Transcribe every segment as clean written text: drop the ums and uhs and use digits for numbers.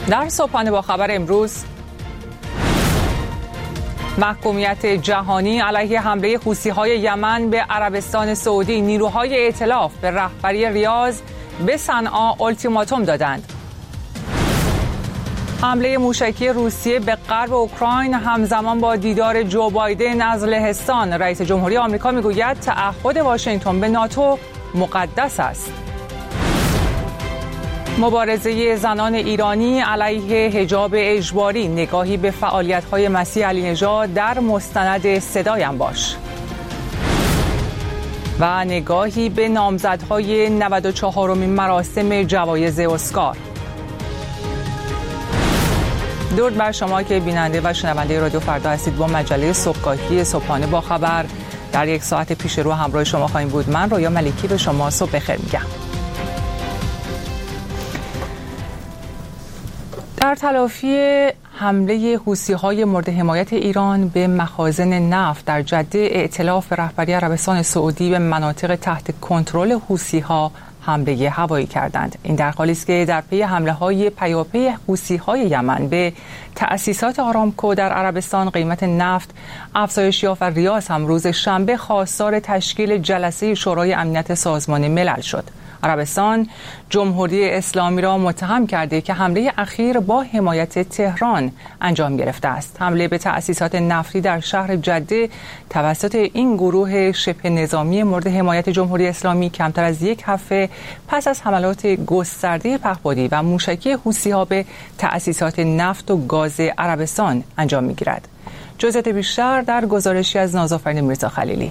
در صبحانه با خبر امروز، محکومیت جهانی علیه حمله حوثی‌های یمن به عربستان سعودی. نیروهای ائتلاف به رهبری ریاض به صنعا اولتیماتوم دادند. حمله موشکی روسیه به غرب اوکراین همزمان با دیدار جو بایدن از لهستان. رئیس جمهوری آمریکا میگوید تعهد واشنگتن به ناتو مقدس است. مبارزه زنان ایرانی علیه حجاب اجباری. نگاهی به فعالیت‌های مسیح علی نژاد در مستند صدایم باش. و نگاهی به نامزدهای 94مین مراسم جوایز اسکار. درود بر شما که بیننده و شنونده رادیو فردا هستید. با مجله صبحگاهی صبحانه با خبر در یک ساعت پیش رو همراه شما خواهیم بود. من رویا ملکی به شما صبح بخیر میگم. در تلافی حمله حوثی‌های مورد حمایت ایران به مخازن نفت در جده، ائتلاف به رهبری عربستان سعودی به مناطق تحت کنترل حوثی‌ها حمله هوایی کردند. این در حالی است که در پی حمله‌های پیاپی حوثی‌های یمن به تأسیسات آرامکو در عربستان قیمت نفت افزایش یافت و ریاض هم روز شنبه خواستار تشکیل جلسه شورای امنیت سازمان ملل شد. عربستان جمهوری اسلامی را متهم کرده که حمله اخیر با حمایت تهران انجام گرفته است. حمله به تأسیسات نفتی در شهر جده توسط این گروه شبه نظامی مورد حمایت جمهوری اسلامی کمتر از یک هفته پس از حملات گسترده پهپادی و موشکی حوثی‌ها به تأسیسات نفت و گاز عربستان انجام می‌گیرد. جزئیات بیشتر در گزارشی از نازآفرین میرزا خلیلی.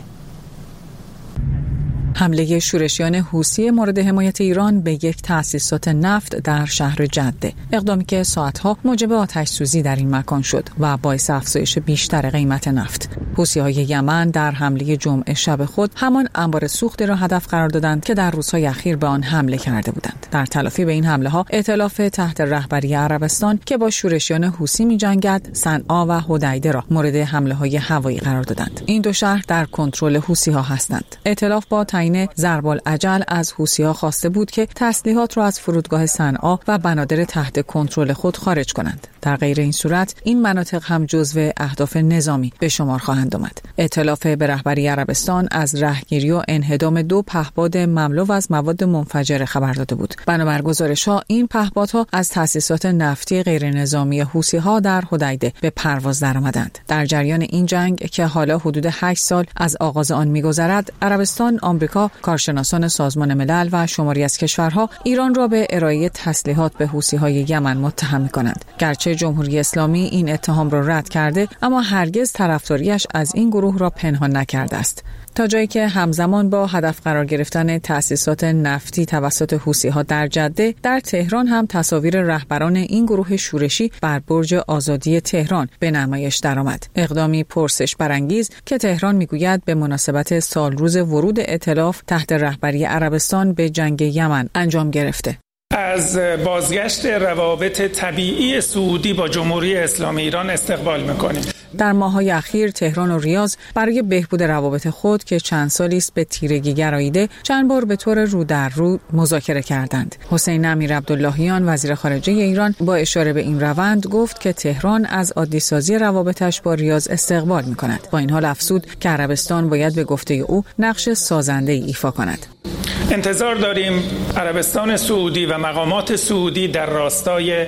حمله شورشیان حوثی مورد حمایت ایران به یک تأسیسات نفت در شهر جده، اقدامی که ساعتها موجب آتش سوزی در این مکان شد و باعث افزایش بیشتر قیمت نفت. حوثی‌های یمن در حمله جمعه شب خود همان انبار سوختی را هدف قرار دادند که در روزهای اخیر به آن حمله کرده بودند. در تلافی به این حمله‌ها، ائتلاف تحت رهبری عربستان که با شورشیان حوثی می‌جنگد، صنعا و حدیده را مورد حمله‌های هوایی قرار دادند. این دو شهر در کنترل حوثی‌ها هستند. ائتلاف با ضرب العجل از حوثی‌ها خواسته بود که تسلیحات را از فرودگاه صنعا و بنادر تحت کنترل خود خارج کنند. در غیر این صورت این مناطق هم جزو اهداف نظامی به شمار خواهند آمد. ائتلاف به رهبری عربستان از رهگیری و انهدام دو پهپاد مملو از مواد منفجره خبر داده بود. بنابر گزارش‌ها این پهپادها از تأسیسات نفتی غیر نظامی حوثی‌ها در حدیده به پرواز درآمدند. در جریان این جنگ که حالا حدود 8 سال از آغاز آن می‌گذرد، عربستان، آمریکا، کارشناسان سازمان ملل و شماری از کشورها ایران را به ارائه تسلیحات به حوثی‌های یمن متهم می‌کنند. گرچه جمهوری اسلامی این اتهام را رد کرده، اما هرگز طرفداریش از این گروه را پنهان نکرده است. تا جایی که همزمان با هدف قرار گرفتن تأسیسات نفتی توسط حوثی‌ها در جده، در تهران هم تصاویر رهبران این گروه شورشی بر برج آزادی تهران به نمایش درآمد. اقدامی پرسش برانگیز که تهران میگوید به مناسبت سالروز ورود ائتلاف تحت رهبری عربستان به جنگ یمن انجام گرفته. از بازگشت روابط طبیعی سعودی با جمهوری اسلامی ایران استقبال می‌کنیم. در ماه‌های اخیر تهران و ریاض برای بهبود روابط خود که چند سالی است به تیرگی گراییده، چند بار به طور رو در رو مذاکره کردند. حسین امیرعبداللهیان وزیر خارجه ایران با اشاره به این روند گفت که تهران از عادی‌سازی روابطش با ریاض استقبال می‌کند. با این حال افزود که عربستان باید به گفته او نقش سازنده‌ای ایفا کند. انتظار داریم عربستان سعودی و مقامات سعودی در راستای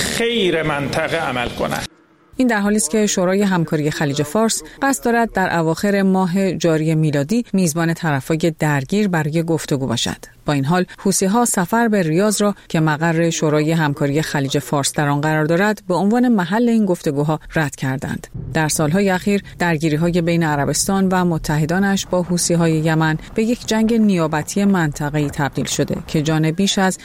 خیر منطقه عمل کنند. این در حالی است که شورای همکاری خلیج فارس قصد دارد در اواخر ماه جاری میلادی میزبان طرفای درگیر برای گفتگو باشد. با این حال حوثی‌ها سفر به ریاض را که مقر شورای همکاری خلیج فارس در آن قرار دارد به عنوان محل این گفتگوها رد کردند. در سالهای اخیر درگیری‌های بین عربستان و متحدانش با حوثی‌های یمن به یک جنگ نیابتی منطقه‌ای تبدیل شده که جان بیش از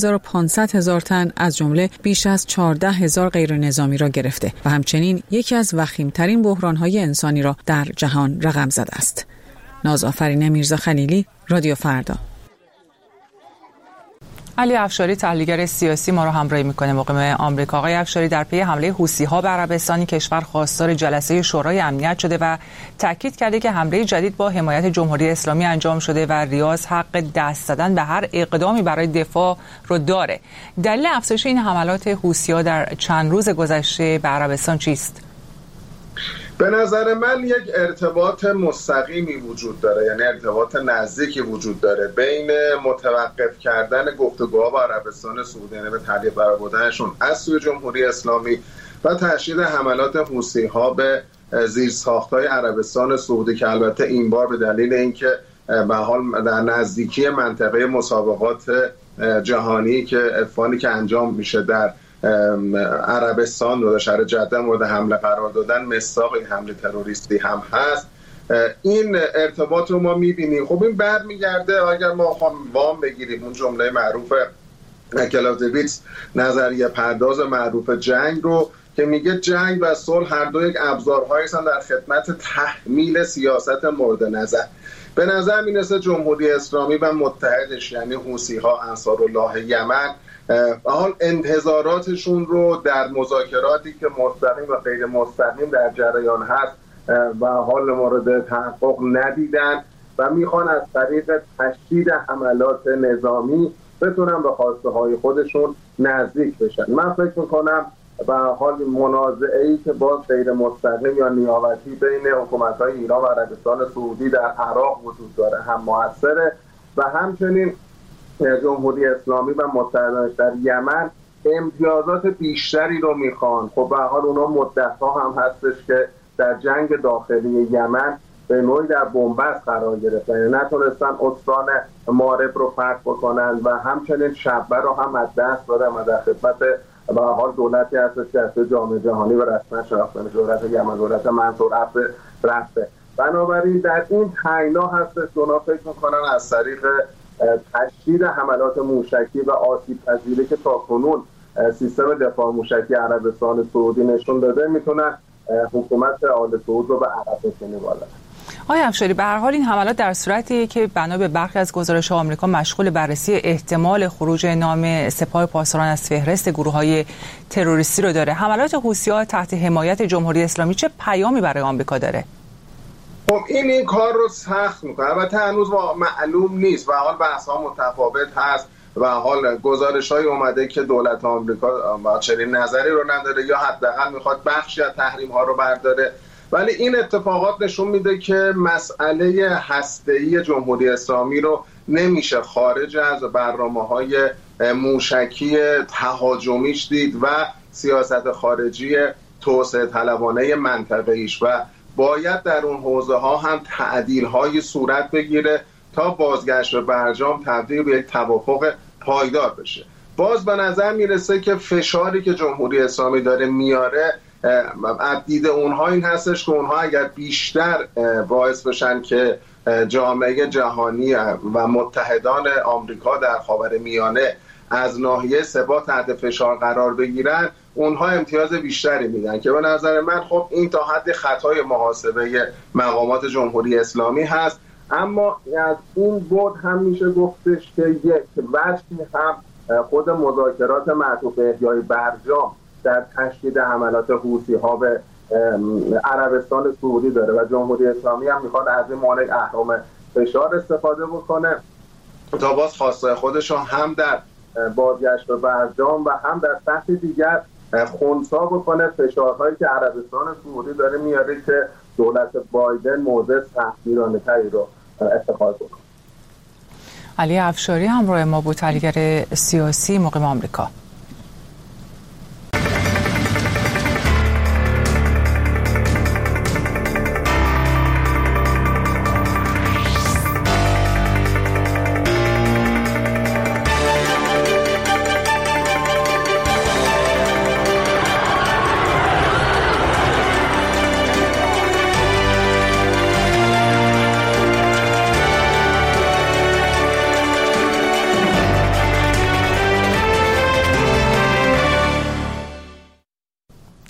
1500,000 تن از جمله بیش از 14,000 غیر نظامی را گرفته و همچنین یکی از وخیم‌ترین بحران‌های انسانی را در جهان رقم زده است. نازآفرین میرزا خلیلی، رادیو فردا. علی افشاری تحلیلگر سیاسی ما رو همراهی میکنه مقیم آمریکا. آقای افشاری، در پی حمله حوثی‌ها به عربستان، کشور خواستار جلسه شورای امنیت شده و تاکید کرده که حمله جدید با حمایت جمهوری اسلامی انجام شده و ریاض حق دست زدن به هر اقدامی برای دفاع رو داره. دلیل افزایش این حملات حوثی‌ها در چند روز گذشته به عربستان چیست؟ به نظر من یک ارتباط مستقیمی وجود داره، یعنی ارتباط نزدیکی وجود داره بین متوقف کردن گفتگوها با عربستان سعودی، یعنی به تعلیق قرار بودنشون از سوی جمهوری اسلامی و تشدید حملات حوثی‌ها به زیرساخت‌های عربستان سعودی که البته این بار به دلیل اینکه به حال در نزدیکی منطقه مسابقات جهانی که افغانی که انجام میشه در عربستان و شهر جده مورد حمله قرار دادن، مصداق این حمله تروریستی هم هست. این ارتباط رو ما میبینیم. خب این برمیگرده اگر ما وام بگیریم اون جمله معروف کلاوزویتس، نظریه پرداز معروف جنگ رو که میگه جنگ و صلح هر دو یک ابزارهایی هستند در خدمت تحمیل سیاست مورد نظر. به نظر میرسه جمهوری اسلامی و متحدش یعنی حوثی‌ها انصارالله یمن حال انتظاراتشون رو در مذاکراتی که مستقیم و غیر مستقیم در جریان هست و حال مورد تحقق ندیدن و میخوان از طریق تشدید حملات نظامی بتونن به خواسته های خودشون نزدیک بشن. من فکر میکنم به حال منازعه‌ای که با غیر مستقیم یا نیابتی بین حکومت‌های ایران و عربستان سعودی در عراق وجود داره هم موثره و همچنین جمهوری اسلامی و متحدانش در یمن امتیازات بیشتری رو میخوان. خب به حال اونا مدت‌ها هم هستش که در جنگ داخلی یمن به نوعی در بنبست قرار گرفتن، نتونستن استان مارب رو فتح بکنن و همچنین شبه رو هم از دست دادن و در خدمت به حال دولتی هستش که از جامعه جهانی و رسما شناخته میشه، دولت یمن، دولت منصور عبد رفته. بنابراین در این تنگنا هستش که اونا فکر میکنن از طریق تشدید حملات موشکی و آسیب پذیری که تاکنون سیستم دفاع موشکی عربستان سعودی نشون داده میتونن حکومت آل سعود رو به عقب بکشونه بالا. آقای افشاری، به هر حال این حملات در صورتی که بنا به برخی از گزارش‌ها آمریکا مشغول بررسی احتمال خروج نام سپاه پاسداران از فهرست گروه‌های تروریستی رو داره، حملات حوثی‌ها تحت حمایت جمهوری اسلامی چه پیامی برای آمریکا داره؟ خب این کار رو سخت میکنه. البته هنوز معلوم نیست و حال بحث‌ها متفاوت هست و حال گزارش‌های اومده که دولت آمریکا چنین نظری رو نداره یا حداقل میخواد بخشی از تحریم‌ها رو برداره، ولی این اتفاقات نشون میده که مسئله هسته‌ای جمهوری اسلامی رو نمیشه خارج از برنامه‌های موشکی تهاجمیش دید و سیاست خارجی توسعه طلبانه منطقه‌ایش و باید در اون حوزه‌ها هم تعدیل‌های صورت بگیره تا بازگشت به برجام تبدیل به یک توافق پایدار بشه. باز به نظر میرسه که فشاری که جمهوری اسلامی داره میاره از دید اونها این هستش که اونها اگر بیشتر باعث بشن که جامعه جهانی و متحدان آمریکا در خاورمیانه از ناحیه سپاه تحت فشار قرار بگیرن، اونها امتیاز بیشتری میدن که به نظر من خب این تا حد خطای محاسبه مقامات جمهوری اسلامی هست. اما از این بود هم میشه گفتش که یک وجهی هم خود مذاکرات معطوف به احیای برجام در تشدید حملات حوثی‌ها به عربستان سعودی داره و جمهوری اسلامی هم میخواد از این مانع اهرم فشار استفاده بکنه تا باز خواسته خودش هم در بازگشت به برجام و هم در سطح دیگر خنثی بکنه فشارهایی که عربستان سعودی داره میاره که دولت بایدن موضع سختگیرانه‌تری رو اتخاذ بکنه. علی افشاری همراه ما بود، تحلیلگر سیاسی مقیم آمریکا.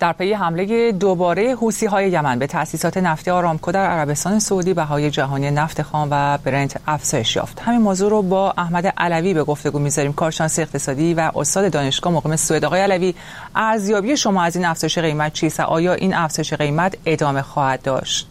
در پی حمله دوباره حوثی‌های یمن به تأسیسات نفتی آرامکو در عربستان سعودی، بهای جهانی نفت خام و برنت افزایش یافت. همین موضوع رو با احمد علوی به گفتگو می‌ذاریم، کارشناس اقتصادی و استاد دانشگاه مقیم سوئد. آقای علوی، ارزیابی شما از این افزایش قیمت چیست؟ آیا این افزایش قیمت ادامه خواهد داشت؟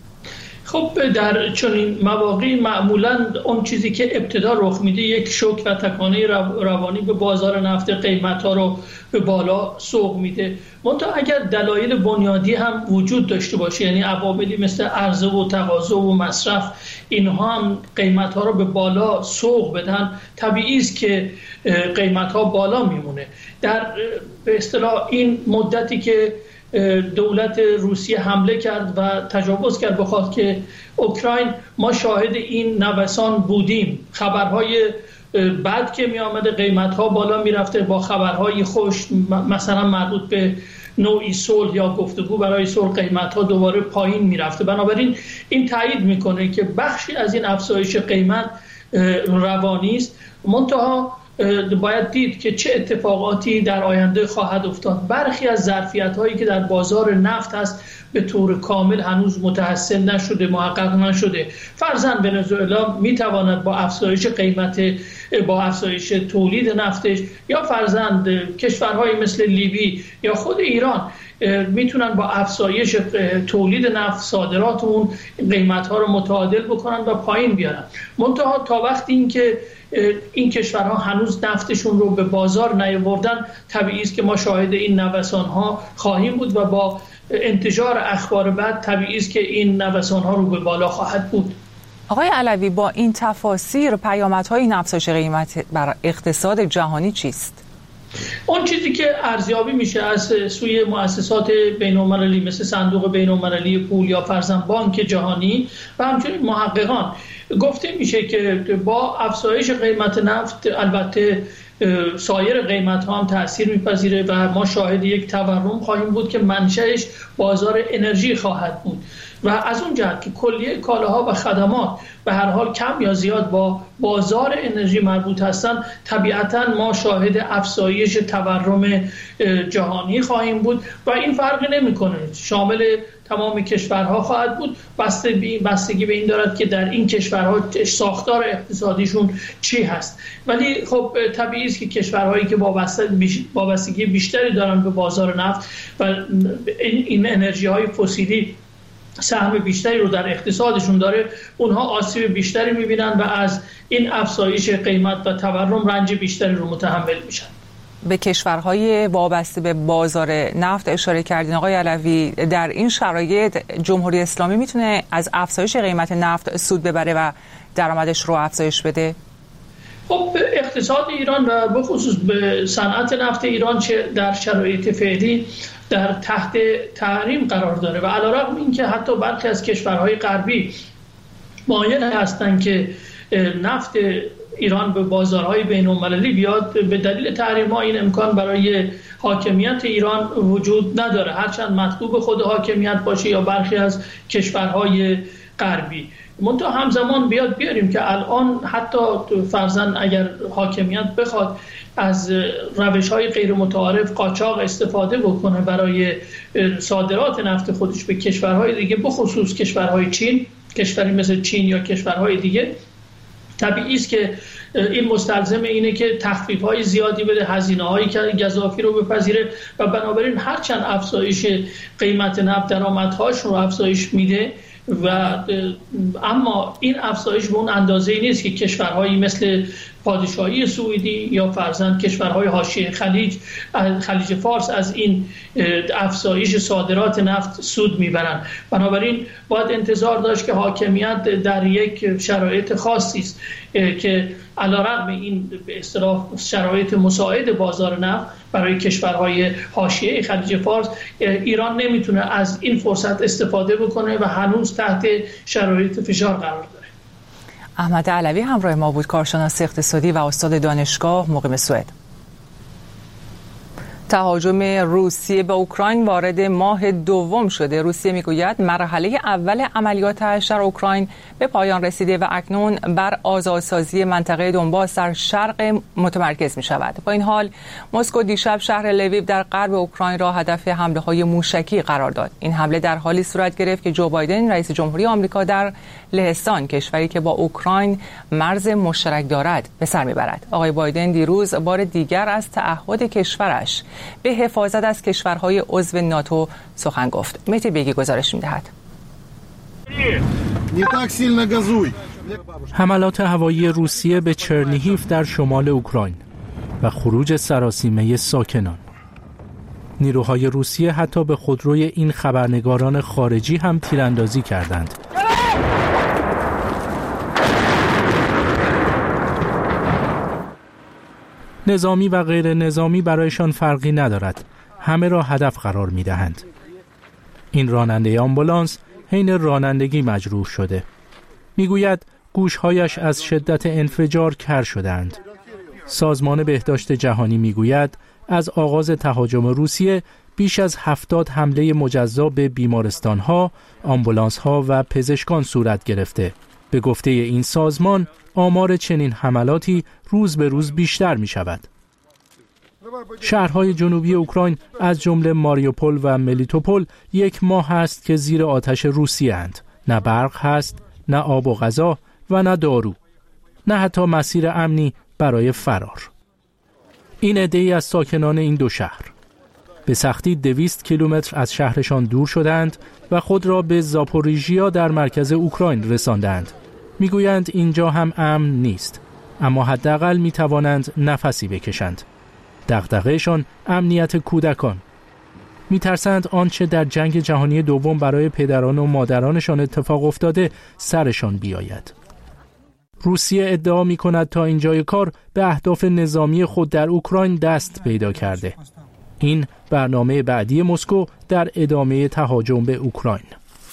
خب در چنین مواقعی معمولاً اون چیزی که ابتدا رخ میده یک شوک و تکانه روانی به بازار نفت، قیمت‌ها رو به بالا سوق میده. منتها اگر دلایل بنیادی هم وجود داشته باشه، یعنی عواملی مثل عرضه و تقاضا و مصرف، اینها هم قیمت‌ها رو به بالا سوق بدن، طبیعی است که قیمت‌ها بالا میمونه. در به اصطلاح این مدتی که دولت روسیه حمله کرد و تجاوز کرد به خاک اوکراین، ما شاهد این نوسان بودیم. خبرهای بعد که می آمده قیمت‌ها بالا می رفته، با خبرهای خوش مثلا مربوط به نوعی صلح یا گفتگو برای صلح قیمت‌ها دوباره پایین می رفته. بنابراین این تایید میکنه که بخشی از این افزایش قیمت روانی است. منتها باید دید که چه اتفاقاتی در آینده خواهد افتاد. برخی از ظرفیت‌هایی که در بازار نفت هست به طور کامل هنوز متحسن نشده، محقق نشده. فرضاً ونزوئلا میتواند با افزایش قیمت، با افزایش تولید نفتش، یا فرضاً کشورهایی مثل لیبی یا خود ایران میتونن با افزایش تولید نفت، صادرات اون، قیمت‌ها رو متعادل بکنن و پایین بیارن. منتها تا وقتی اینکه این کشورها هنوز نفتشون رو به بازار نیاوردن، طبیعی است که ما شاهد این نوسان‌ها خواهیم بود و با انتشار اخبار بعد طبیعی است که این نوسان‌ها رو به بالا خواهد بود. آقای علوی، با این تفاسیر پیامدهای این افزایش قیمت بر اقتصاد جهانی چیست؟ اون چیزی که ارزیابی میشه از سوی مؤسسات بین‌المللی مثل صندوق بین‌المللی پول یا فرضاً بانک جهانی و همچنین محققان، گفته میشه که با افزایش قیمت نفت البته سایر قیمت ها هم تأثیر میپذیره و ما شاهد یک تورم خواهیم بود که منشأش بازار انرژی خواهد بود و از اون جهت که کلیه کالاها و خدمات به هر حال کم یا زیاد با بازار انرژی مربوط هستند، طبیعتاً ما شاهد افزایش تورم جهانی خواهیم بود و این فرقی نمیکنه، شامل تمام کشورها خواهد بود. بستگی به این دارد که در این کشورها ساختار اقتصادیشون چی هست. ولی خب طبیعی است که کشورهایی که وابستگی بیشتری دارن به بازار نفت و این انرژی های فسیلی سهم بیشتری رو در اقتصادشون داره، اونها آسیب بیشتری میبینن و از این افزایش قیمت و تورم رنج بیشتری رو متحمل میشن. به کشورهای وابسته به بازار نفت اشاره کردین آقای علوی. در این شرایط جمهوری اسلامی میتونه از افزایش قیمت نفت سود ببره و درآمدش رو افزایش بده؟ خب اقتصاد ایران و به خصوص به صنعت نفت ایران چه در شرایط فعلی در تحت تحریم قرار داره و علیرغم اینکه حتی برخی از کشورهای غربی مایل هستند که نفت ایران به بازارهای بین‌المللی بیاد، به دلیل تحریم‌ها این امکان برای حاکمیت ایران وجود نداره، هرچند مطلوب خود حاکمیت باشه یا برخی از کشورهای غربی. منتها همزمان بیاریم که الان حتی فرضاً اگر حاکمیت بخواد از روش‌های غیر متعارف قاچاق استفاده بکنه برای صادرات نفت خودش به کشورهای دیگه، بخصوص کشورهای چین، کشوری مثل چین یا کشورهای دیگه، طبیعی است که این مستلزم اینه که تخفیف‌های زیادی بده، هزینه‌هایی که گزافی رو بپذیره و بنابراین هرچند افزایش قیمت نفت درآمدهاش رو افزایش میده و اما این افزایش به اون اندازه‌ای نیست که کشورهایی مثل پادشاهی سعودی یا فرضاً کشورهای حاشیه خلیج فارس از این افزایش صادرات نفت سود میبرن. بنابراین باید انتظار داشت که حاکمیت در یک شرایط خاصی است که علیرغم این به اصطلاح شرایط مساعد بازار نفت برای کشورهای حاشیه خلیج فارس، ایران نمیتونه از این فرصت استفاده بکنه و هنوز تحت شرایط فشار قرار داره. احمد علوی همراه ما بود، کارشناس اقتصادی و استاد دانشگاه مقیم سوئد. تهاجم روسیه به اوکراین وارد ماه دوم شده. روسیه میگوید مرحله اول عملیاتش در اوکراین به پایان رسیده و اکنون بر آزادسازی منطقه دونباس در شرق متمرکز می شود. با این حال مسکو دیشب شهر لویو در غرب اوکراین را هدف حمله‌های موشکی قرار داد. این حمله در حالی صورت گرفت که جو بایدن رئیس جمهوری آمریکا در لهستان، کشوری که با اوکراین مرز مشترک دارد، به سر میبرد. آقای بایدن دیروز بار دیگر از تعهد کشورش به حفاظت از کشورهای عضو ناتو سخن گفت. مهدی بیگی گزارش می‌دهد. حملات هوایی روسیه به چرنیهیف در شمال اوکراین و خروج سراسیمه ساکنان. نیروهای روسیه حتی به خودروی این خبرنگاران خارجی هم تیراندازی کردند. نظامی و غیر نظامی برایشان فرقی ندارد. همه را هدف قرار می دهند. این راننده آمبولانس حین رانندگی مجروح شده. می گوید گوشهایش از شدت انفجار کر شدند. سازمان بهداشت جهانی می گوید از آغاز تهاجم روسیه بیش از 70 حمله مجزا به بیمارستانها، آمبولانس‌ها و پزشکان صورت گرفته. به گفته این سازمان آمار چنین حملاتی روز به روز بیشتر می شود. شهرهای جنوبی اوکراین از جمله ماریوپول و ملیتوپول 1 ماه است که زیر آتش روسیه اند. نه برق هست، نه آب و غذا و نه دارو. نه حتی مسیر امنی برای فرار. این عده‌ای از ساکنان این دو شهر به سختی 200 کیلومتر از شهرشان دور شدند و خود را به زاپوریژیا در مرکز اوکراین رساندند. میگویند اینجا هم امن نیست، اما حداقل میتوانند نفسی بکشند. دغدغه‌شان امنیت کودکان. میترسند آنچه در جنگ جهانی دوم برای پدران و مادرانشان اتفاق افتاده سرشان بیاید. روسیه ادعا می‌کند تا اینجای کار به اهداف نظامی خود در اوکراین دست پیدا کرده. این برنامه بعدی مسکو در ادامه تهاجم به اوکراین.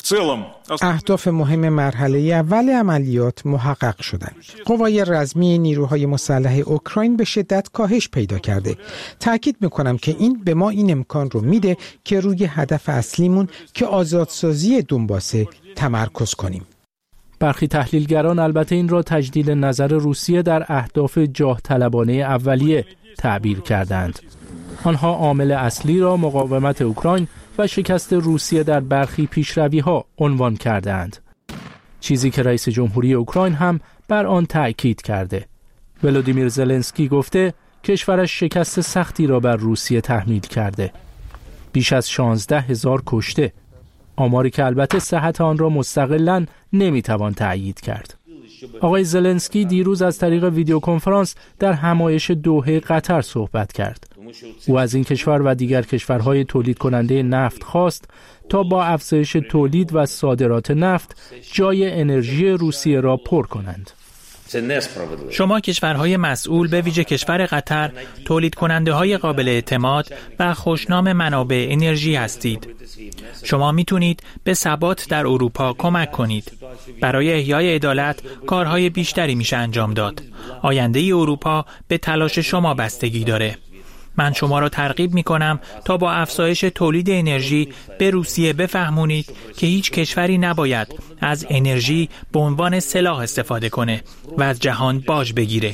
اهداف مهم مرحله اول عملیات محقق شدند. قوای رزمی نیروهای مسلح اوکراین به شدت کاهش پیدا کرده. تأکید میکنم که این به ما این امکان رو میده که روی هدف اصلیمون که آزادسازی دونباسه تمرکز کنیم. برخی تحلیلگران البته این را تجدید نظر روسیه در اهداف جاه طلبانه اولیه تعبیر کردند. آنها عامل اصلی را مقاومت اوکراین و شکست روسیه در برخی پیشروی‌ها عنوان کردند. چیزی که رئیس جمهوری اوکراین هم بر آن تأکید کرده. ولودیمیر زلنسکی گفته کشورش شکست سختی را بر روسیه تحمیل کرده. بیش از 16,000 کشته. آماری که البته صحت آن را مستقلاً نمیتوان تأیید کرد. آقای زلنسکی دیروز از طریق ویدیو کنفرانس در همایش دوحه قطر صحبت کرد. او از این کشور و دیگر کشورهای تولید کننده نفت خواست تا با افزایش تولید و صادرات نفت جای انرژی روسیه را پر کنند. شما کشورهای مسئول به ویژه کشور قطر تولید کننده های قابل اعتماد و خوشنام منابع انرژی هستید. شما میتونید به ثبات در اروپا کمک کنید. برای احیای عدالت کارهای بیشتری میشه انجام داد. آینده اروپا به تلاش شما بستگی داره. من شما را ترغیب میکنم تا با افزایش تولید انرژی به روسیه بفهمونید که هیچ کشوری نباید از انرژی به عنوان سلاح استفاده کنه و از جهان باج بگیره.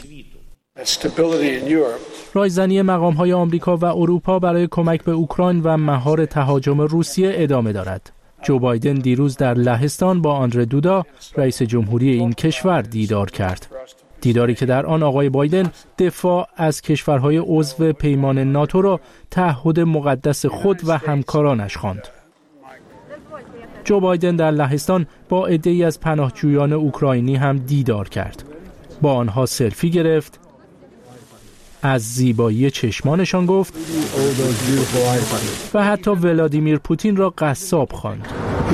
رایزنی مقام‌های آمریکا و اروپا برای کمک به اوکراین و مهار تهاجم روسیه ادامه دارد. جو بایدن دیروز در لهستان با آندره دودا رئیس جمهوری این کشور دیدار کرد. دیداری که در آن آقای بایدن دفاع از کشورهای عضو پیمان ناتو را تعهد مقدس خود و همکارانش خواند. جو بایدن در لهستان با عده‌ای از پناهجویان اوکراینی هم دیدار کرد. با آنها سلفی گرفت، از زیبایی چشمانشان گفت و حتی ولادیمیر پوتین را قصاب خواند.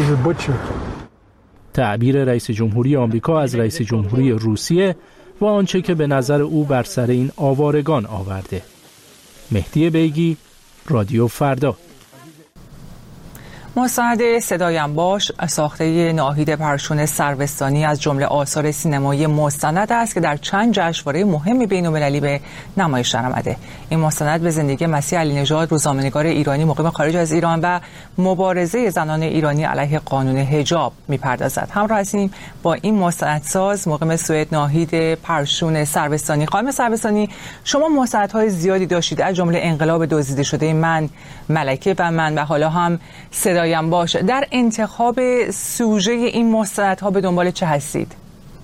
تعبیر رئیس جمهوری آمریکا از رئیس جمهوری روسیه و آنچه که به نظر او بر سر این آوارگان آورده. مهدی بیگی، رادیو فردا. مستند صدایم باش ساخته ناهید پرشون سروستانی از جمله آثار سینمایی مستند است که در چند جشنواره مهم بین‌المللی به نمایش درآمده. این مستند به زندگی مسیح علی نژاد، روزنامه‌نگار ایرانی مقیم خارج از ایران و مبارزه زنان ایرانی علیه قانون حجاب می‌پردازد. همراه هستیم با این مستندساز مقیم سوئد ناهید پرشون سروستانی. خانم سروستانی، شما مستندهای زیادی داشتید از جمله انقلاب دزدیده شده من، ملکه و من و حالا هم صدایم باشه. در انتخاب سوژه این مستندها به دنبال چه هستید؟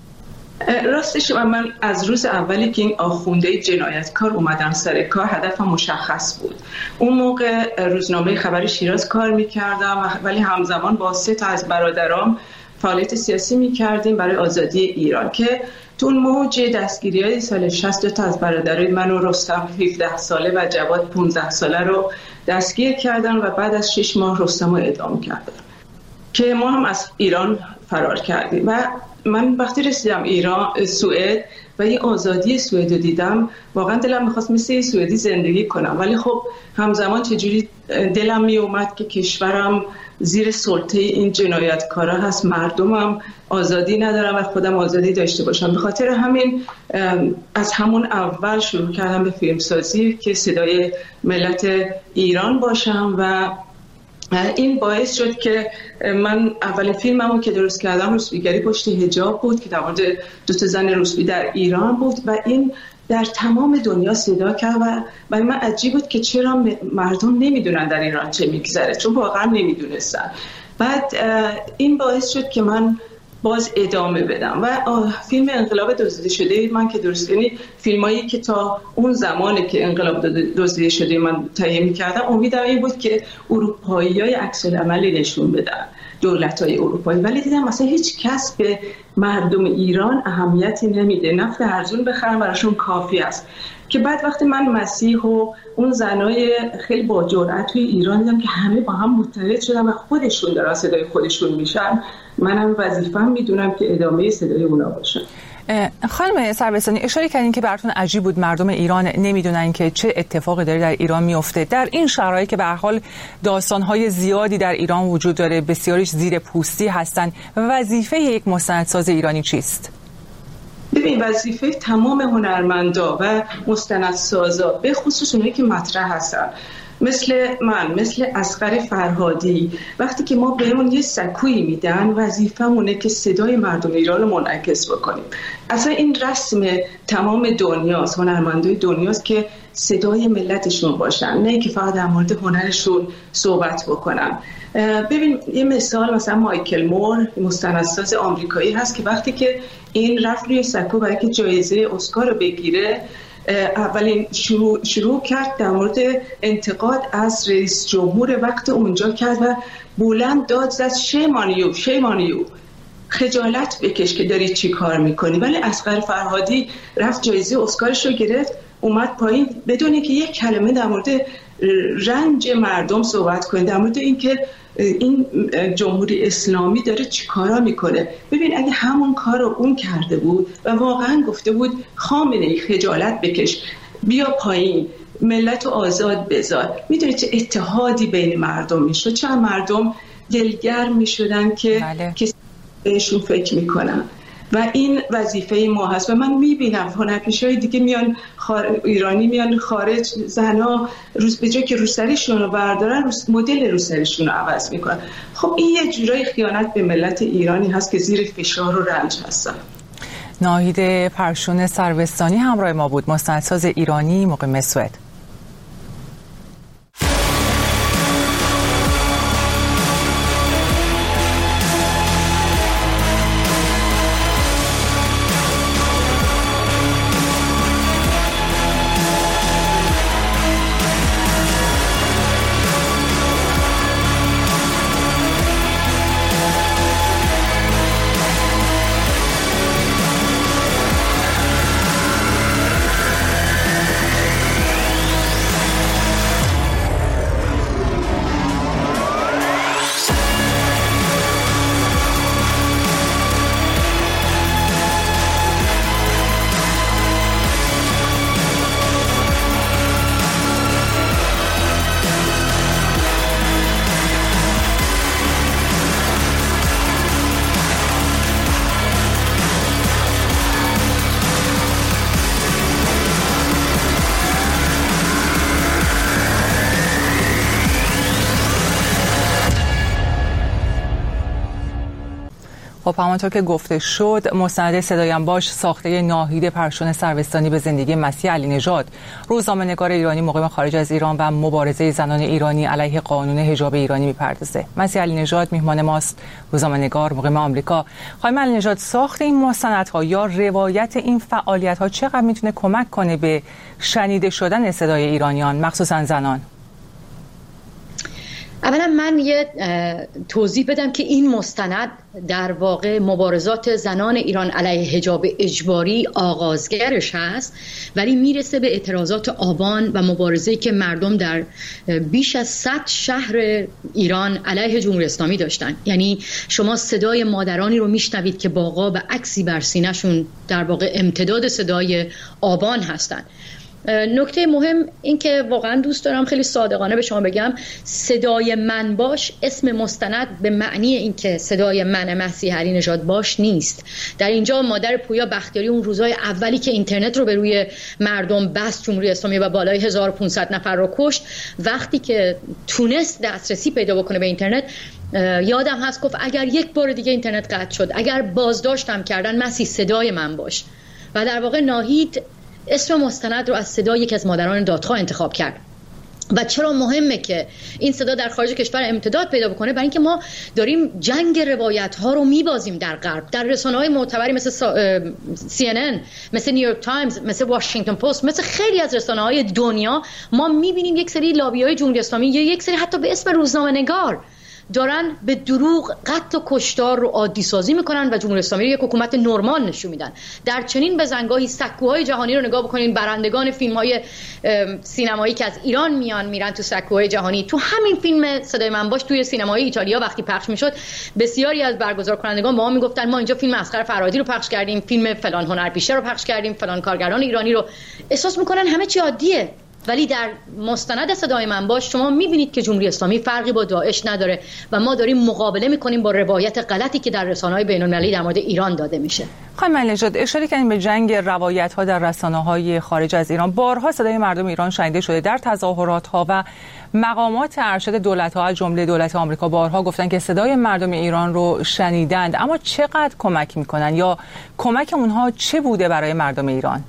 راستش من از روز اولی که این آخونده جنایتکار اومدم سر کار هدفم مشخص بود. اون موقع روزنامه خبر شیراز کار میکردم ولی همزمان با 3 تا از برادرام فعالیت سیاسی میکردیم برای آزادی ایران که تو اون موج دستگیری‌های سال 60 تا از برادرای من و رستم 17 ساله و جواد 15 ساله رو دستگیر کردن و بعد از 6 ماه رستم رو اعدام کردن که ما هم از ایران فرار کردیم. و من وقتی رسیدم ایران سوئد و یه آزادی سوئد رو دیدم واقعا دلم می‌خواست مثل یه سوئدی زندگی کنم، ولی خب همزمان چجوری دلم میومد که کشورم زیر سلطه این جنایتکارا هست، مردمم آزادی ندارم و خودم آزادی داشته باشم. به خاطر همین از همون اول شروع کردم به فیلمسازی که صدای ملت ایران باشم و این باعث شد که من اولین فیلممو که درست کردم روسبیگری پشت حجاب بود که در مورد 2 تا زن روسبی در ایران بود و این در تمام دنیا صدا کرد و برای من عجیب بود که چرا مردم نمیدونن در ایران چه میگذره، چون واقعا نمیدونستن. بعد این باعث شد که من باز ادامه بدم و فیلم انقلاب دزدیده شده من که درست، یعنی فیلمایی که تا اون زمانی که انقلاب دزدیده شده من تهیه می‌کردم امیدم این بود که اروپایی‌های عکس‌العملی نشون بدن، دولت‌های اروپایی، ولی دیدم مثلا هیچ کس به مردم ایران اهمیتی نمیده، نفت ارزون بخرن براشون کافی است. که بعد وقتی من مسیح و اون زنای خیلی با جرأت توی ایران دیدم که همه با هم متحد شدن و خودشون دارن صدای خودشون میشن، منم وظیفه‌ام میدونم که ادامه صدای اونا باشم. خانم سروستانی، اشاره کردین که براتون عجیب بود مردم ایران نمیدونن که چه اتفاقی داره در ایران میفته. در این شرایط که به هر حال داستان‌های زیادی در ایران وجود داره، بسیاریش زیر پوستی هستن، وظیفه یک مستندساز ایرانی چیست؟ ببین، وظیفه تمام هنرمندا و مستندسازا به خصوص اونایی که مطرح هستن مثل من، مثل اصغر فرهادی، وقتی که ما بهمون یه سکویی میدن وظیفه‌مونه که صدای مردم ایران رو منعکس بکنیم. اصلا این رسم تمام دنیاست، هنرمندای دنیاست که صدای ملتشون باشن، نه که فقط در مورد هنرشون صحبت بکنن. ببین یه مثال، مثلا مایکل مور مستندساز آمریکایی هست که وقتی که این رفت روی سکو برای که جایزه اسکار رو بگیره، اولین شروع کرد در مورد انتقاد از رئیس جمهور وقت اونجا کرد و بلند داد زد شیمانیو، خجالت بکش که داری چی کار میکنی. ولی اصغر فرهادی رفت جایزه اسکارش رو گرفت، اومد پایین بدون که یک کلمه در مورد رنج مردم صحبت کنه، در مورد اینکه این جمهوری اسلامی داره چی کارا میکنه. ببین اگه همون کار رو اون کرده بود و واقعا گفته بود خامنه‌ای خجالت بکش، بیا پایین، ملت رو آزاد بذار، میدونی چه اتحادی بین مردم میشد، چه مردم دلگرم میشدن که کسی بهشون فکر میکنن. و این وظیفه ما هست و من میبینم هنرپیشه‌های دیگه میان ایرانی میان خارج، زنا به جای که روسریشون رو بردارن مدل روسریشون رو عوض میکنن. خب این یه جورای خیانت به ملت ایرانی هست که زیر فشار و رنج هستن. ناهید پرشون سروستانی همراه ما بود، مستندساز ایرانی مقیم سوئد. خب همانطور که گفته شد مستند صدایم باش ساخته ناهید پرشون سروستانی به زندگی مسیح علی نژاد، روزنامه‌نگار ایرانی مقیم خارج از ایران و مبارزه زنان ایرانی علیه قانون حجاب ایرانی می‌پردازه. مسیح علی نژاد میهمان ماست، روزنامه‌نگار مقیم آمریکا. خانم علی نژاد، ساخت این مستندها یا روایت این فعالیت‌ها چقدر میتونه کمک کنه به شنیده شدن صدای ایرانیان مخصوصا زنان؟ اولا من یه توضیح بدم که این مستند در واقع مبارزات زنان ایران علیه حجاب اجباری آغازگرش هست، ولی میرسه به اعتراضات آبان و مبارزه‌ای که مردم در بیش از 100 شهر ایران علیه جمهوری اسلامی داشتن. یعنی شما صدای مادرانی رو میشنوید که با قاب عکسی بر سینه‌شون در واقع امتداد صدای آبان هستن. نکته مهم این که واقعا دوست دارم خیلی صادقانه به شما بگم، صدای من باش اسم مستند به معنی این که صدای من مسیح علی نژاد باش نیست. در اینجا مادر پویا بختیاری اون روزهای اولی که اینترنت رو به روی مردم بست، جمهوری اسلامی و بالای 1500 نفر رو کشت، وقتی که تونست دسترسی پیدا بکنه به اینترنت، یادم هست گفت اگر یک بار دیگه اینترنت قطع شد، اگر بازداشتم کردن، مسیح صدای من باش. و در واقع ناهید اسم مستند رو از صدای یکی از مادران دادخواه انتخاب کرد. و چرا مهمه که این صدا در خارج کشور امتداد پیدا بکنه؟ برای اینکه ما داریم جنگ روایت ها رو میبازیم در غرب، در رسانه‌های معتبری مثل CNN، مثل نیویورک تایمز، مثل واشنگتن پست، مثل خیلی از رسانه‌های دنیا ما میبینیم یک سری لابی‌های جمهوری اسلامی یا یک سری حتی به اسم روزنامه‌نگار دارن به دروغ قتل و کشتار رو عادی سازی میکنن و جمهوری اسلامی رو یک حکومت نرمال نشون میدن. در چنین بزنگاهی سکوهای جهانی رو نگاه بکنین، برندگان فیلم‌های سینمایی که از ایران میرن تو سکوهای جهانی. تو همین فیلم صدای من باش توی سینمای ایتالیا وقتی پخش میشد، بسیاری از برگزار کنندگان با ما میگفتن ما اینجا فیلم اصغر فرهادی رو پخش کردیم، فیلم فلان هنرپیشه رو پخش کردیم، فلان کارگران ایرانی رو. احساس میکنن همه چی عادیه. ولی در مستند صدای من باش شما میبینید که جمهوری اسلامی فرقی با داعش نداره و ما داریم مقابله میکنیم با روایت غلطی که در رسانه‌های بین‌المللی در مورد ایران داده میشه. خانم علی نژاد، اشاره کردیم به جنگ روایت‌ها در رسانه‌های خارج از ایران. بارها صدای مردم ایران شنیده شده در تظاهرات‌ها و مقامات ارشد دولت‌ها از جمله دولت آمریکا بارها گفتن که صدای مردم ایران رو شنیدند، اما چقدر کمک میکنن یا کمک اونها چه بوده برای مردم ایران؟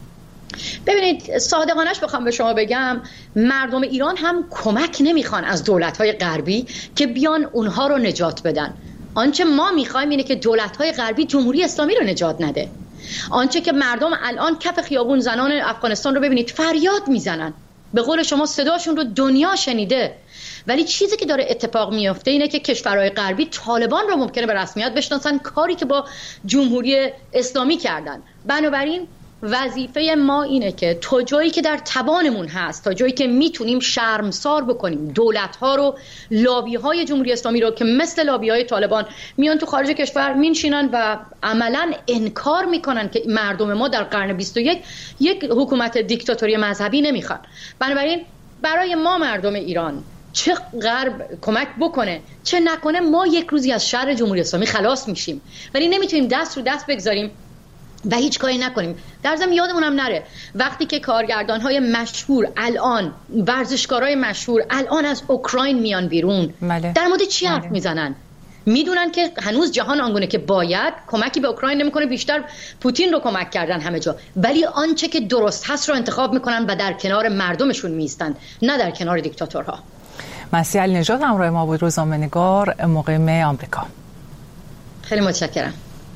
ببینید صادقانش بخوام به شما بگم، مردم ایران هم کمک نمیخوان از دولت‌های غربی که بیان اونها رو نجات بدن. آنچه ما میخوایم اینه که دولت‌های غربی جمهوری اسلامی رو نجات نده. آنچه که مردم الان کف خیابون زنان افغانستان رو ببینید فریاد میزنن، به قول شما صداشون رو دنیا شنیده. ولی چیزی که داره اتفاق میفته اینه که کشورهای غربی طالبان رو ممکنه به رسمیت بشناسن، کاری که با جمهوری اسلامی کردن. بنابراین وظیفه ما اینه که تا جایی که در توانمون هست، تا جایی که میتونیم شرمسار بکنیم دولت‌ها رو، لابی‌های جمهوری اسلامی رو که مثل لابی‌های طالبان میان تو خارج کشور مینشینن و عملاً انکار میکنن که مردم ما در قرن 21 یک حکومت دیکتاتوری مذهبی نمیخوان. بنابراین برای ما مردم ایران چه غرب کمک بکنه چه نکنه، ما یک روزی از شر جمهوری اسلامی خلاص میشیم، ولی نمیتونیم دست رو دست بگذاریم و هیچ کاری نکنیم. در ضمن یادمون هم نره وقتی که کارگردان‌های مشهور الان، ورزشکارای مشهور الان از اوکراین میان بیرون، در مورد چی حرف میزنن؟ میدونن که هنوز جهان آنگونه که باید کمکی به اوکراین نمیکنه، بیشتر پوتین رو کمک کردن همه جا، ولی آنچه که درست هست رو انتخاب میکنن و در کنار مردمشون میستن، نه در کنار دیکتاتورها. مسیح علی نژاد همراه ما بود، روزنامه‌نگار مقیم آمریکا. خیلی متشکرم.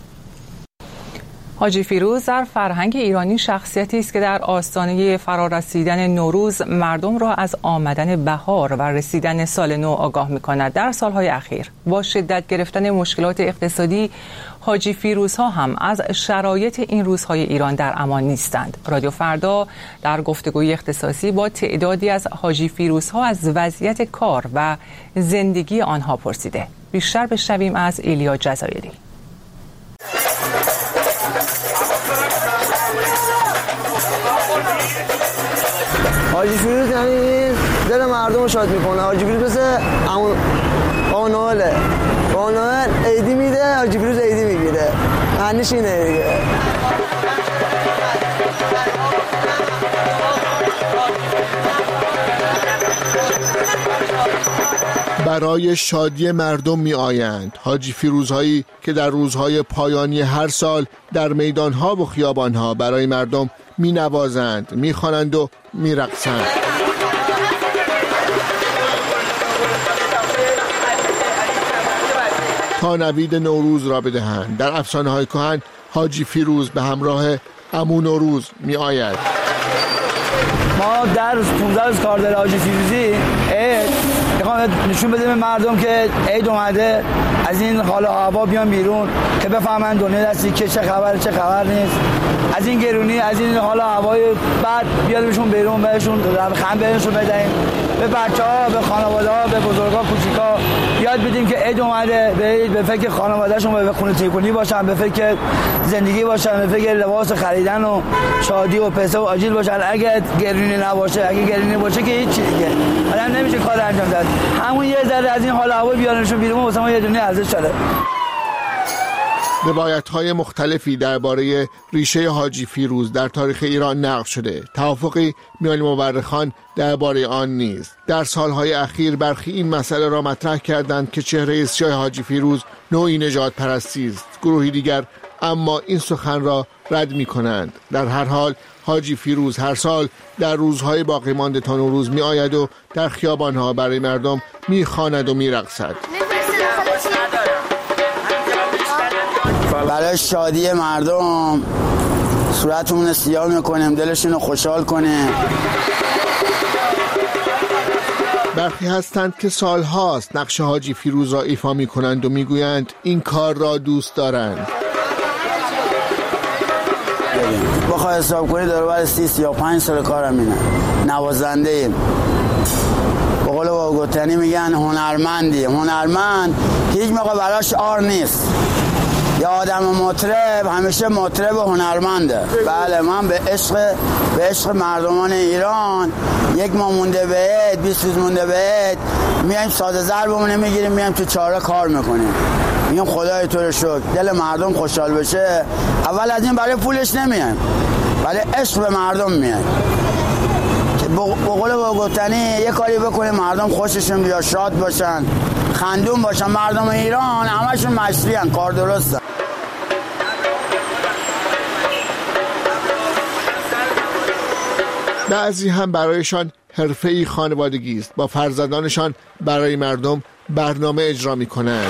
حاجی فیروز در فرهنگ ایرانی شخصیتی است که در آستانه فرارسیدن نوروز مردم را از آمدن بهار و رسیدن سال نو آگاه می‌کند. در سالهای اخیر با شدت گرفتن مشکلات اقتصادی، حاجی فیروزها هم از شرایط این روزهای ایران در امان نیستند. رادیو فردا در گفتگوی اختصاصی با تعدادی از حاجی فیروزها از وضعیت کار و زندگی آنها پرسیده. بیشتر بشنویم از ایلیا جزایری. حاجی فیروز یعنی دل مردم رو شاد میکنه. حاجی فیروز مثل قانوله، قانوله عیدی میده، حاجی فیروز عیدی میگیره، معنیش اینه دیگه. برای شادی مردم می آیند. حاجی فیروزهایی که در روزهای پایانی هر سال در میدانها و خیابانها برای مردم می نوازند، می خوانند و می رقصند. تا نوید نوروز را بدهند. در افسانه های کهن حاجی فیروز به همراه عمو نوروز می آید. ما در 15 روز کار داره حاجی فیروزی میخوام نشون بدیم به مردم که عید اومده، از این حال و هوا بیان بیرون که بفهمن دنیا دستی که چه خبر چه خبر نیست، از این گرونی، از این حال و هوای بد بیادمشون بیرون، بهشون خم بهشون بدهیم، به بچه‌ها، به خانواده‌ها، به بزرگا، کوچیکا یاد بدیم که عید اومده، به فکر خانواده‌شون، به خونه تکونی باشن، به فکر زندگی باشن، به فکر لباس خریدن و شادی و پسه و آجیل باشن. اگه گرونی نباشه، اگه گرونی باشه که هیچ چیزی دیگه آدم نمیشه کار انجام داد. همون یه ذره از این حال هوا بیارنشون بیرون واسه ما یه دنیا ارزش داره. روایت‌های مختلفی درباره ریشه حاجی فیروز در تاریخ ایران نقل شده. توافقی میان مورخان درباره آن نیست. در سالهای اخیر برخی این مسئله را مطرح کردند که چهره سیاه حاجی فیروز نوعی نژاد پرستی است. گروهی دیگر اما این سخن را رد می‌کنند. در هر حال حاجی فیروز هر سال در روزهای باقی مانده تا نوروز می‌آید و در خیابان‌ها برای مردم می‌خواند و می‌رقصد. برای شادی مردم صورتمون سیاه میکنیم، دلشون رو خوشحال کنیم. برخی هستند که سالهاست نقش حاجی فیروز را ایفا میکنند و میگویند این کار را دوست دارند. بخواه حساب کنی داره باید 30-35 سال کارم اینه. نوازنده ایم، به قول واگوتنی میگن هنرمندیم. هنرمند هیچ موقع براش آر نیست. یا آدم مطرب همیشه مطرب و هنرمنده. بله، من به عشق مردمان ایران، یک ماه مونده به عید، 20 روز مونده به عید، میایم ساز ضربمون میگیریم، میایم تو چاره کار میکنیم، میگم خدای تو رو شکر دل مردم خوشحال بشه. اول از این برای پولش نمیایم، برای عشق به مردم میایم که به قول واگوتنی یه کاری بکنیم مردم خوششون بیاد، شاد باشن، خندون باشن. مردم ایران همشون مشری ان، کار درستن. بعضی هم برایشان حرفه‌ای خانوادگی است. با فرزندانشان برای مردم برنامه اجرا می‌کنند.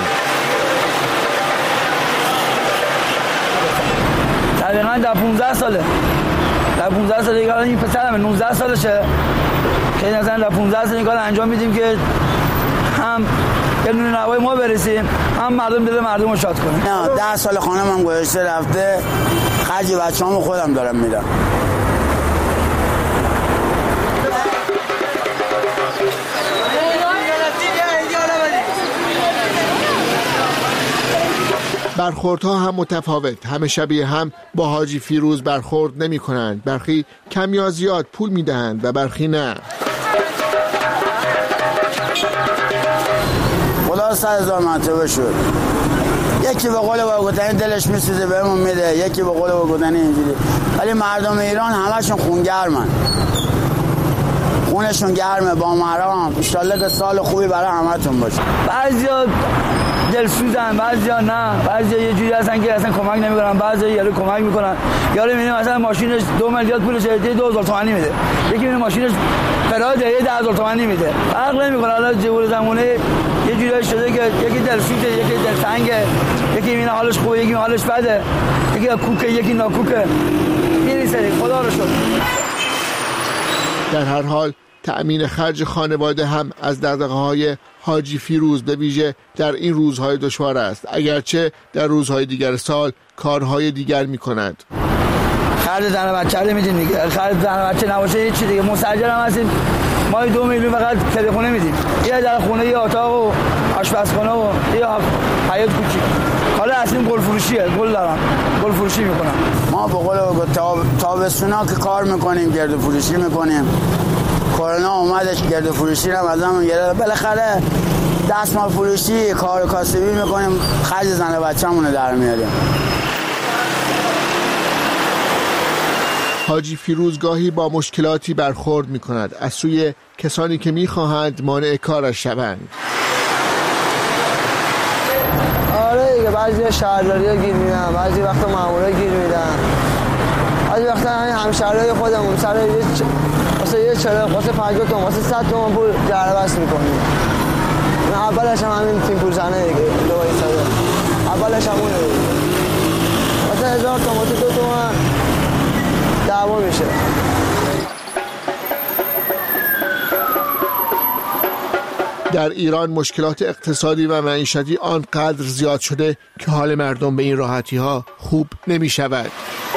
دقیقاً در 15 ساله دیگه این پسرم 19 سالشه که مثلا در 15 سال این کار انجام میدیم که هم یه نون نوای ما برسیم، هم مردم دل مردم رو شاد کنیم. 10 سال خانمم گذشته رفته، خرج بچه‌هامو خودم دارم میدم. برخوردها هم متفاوت. همه شبیه هم با حاجی فیروز برخورد نمی کنند. برخی کم یا زیاد پول می دهند و برخی نه. خدا 100,000 مرتبه شد. یکی به قول واگوتنی دلش میسوزه بهمون میده، یکی به قول واگوتنی اینجوری. ولی مردم ایران همشون خونگرمن، خونشون گرمه با مرام. انشالله که سال خوبی برای همتون باشه. بعضیا دلسوزن، بعضیا نه، بعضیا یه جوری هستن که اصلا کمک نمیکنن، بعضیا یارو کمک میکنن. یارو میبینه مثلا ماشینش 2 میلیارد پولش 2000 تومانی میده، یکی میبینه ماشینش قراده 10,000 تومانی میده. فرق نمیکنه. حالا جور زمونه یه جوری شده که یکی دلسوزه، یکی دلتنگه، یکی میبینه حالش خوبه، یکی حالش بده، یکی کوکه، یکی ناکوکه. میریسه. خدا رو شکر. در هر حال تأمین خرج خانواده هم از دغدغه‌های حاجی فیروز به ویژه در این روزهای دشوار است، اگرچه در روزهای دیگر سال کارهای دیگر می‌کند. خرج زن و بچه رو میدیم دیگه. خرج زن و بچه نباشه هیچ چیز دیگه. مستاجر هم هستیم، ما 2 میلیون فقط تلفن میدیم. یه در خونه، یه اتاق و آشپزخونه و یه حیاط کوچیک. حالا اصلا گل فروشیه، گل دارم، گل فروشی میکنم. ما به قول تابستونا که کار میکنیم، گرد فروشی میکنیم. کرونا اومدش، گرد فروشی رو از همون گرفت. بالاخره دستمال فروشی، کار کاسبی میکنیم، خرج زن و بچه‌مون رو در میاریم. حاجی فیروز گاهی با مشکلاتی برخورد می کند از سوی کسانی که می خواهند مانع کارش شوند. آره دیگه، بعضی شهرداری ها گیر میدن، بعضی وقتا مامورا گیر میدن، بعضی وقتا همشهرهای خودمون سر واسه یه چراغ واسه 50 تومن واسه 100 تومن پول جره بس میکنیم. اولش هم همین تیم پول زنه دیگه، اولش همونه دیگه، واسه 1000 تومن واسه 2 تومن دعوا میشه. در ایران مشکلات اقتصادی و معیشتی آنقدر زیاد شده که حال مردم به این راحتی ها خوب نمی شود.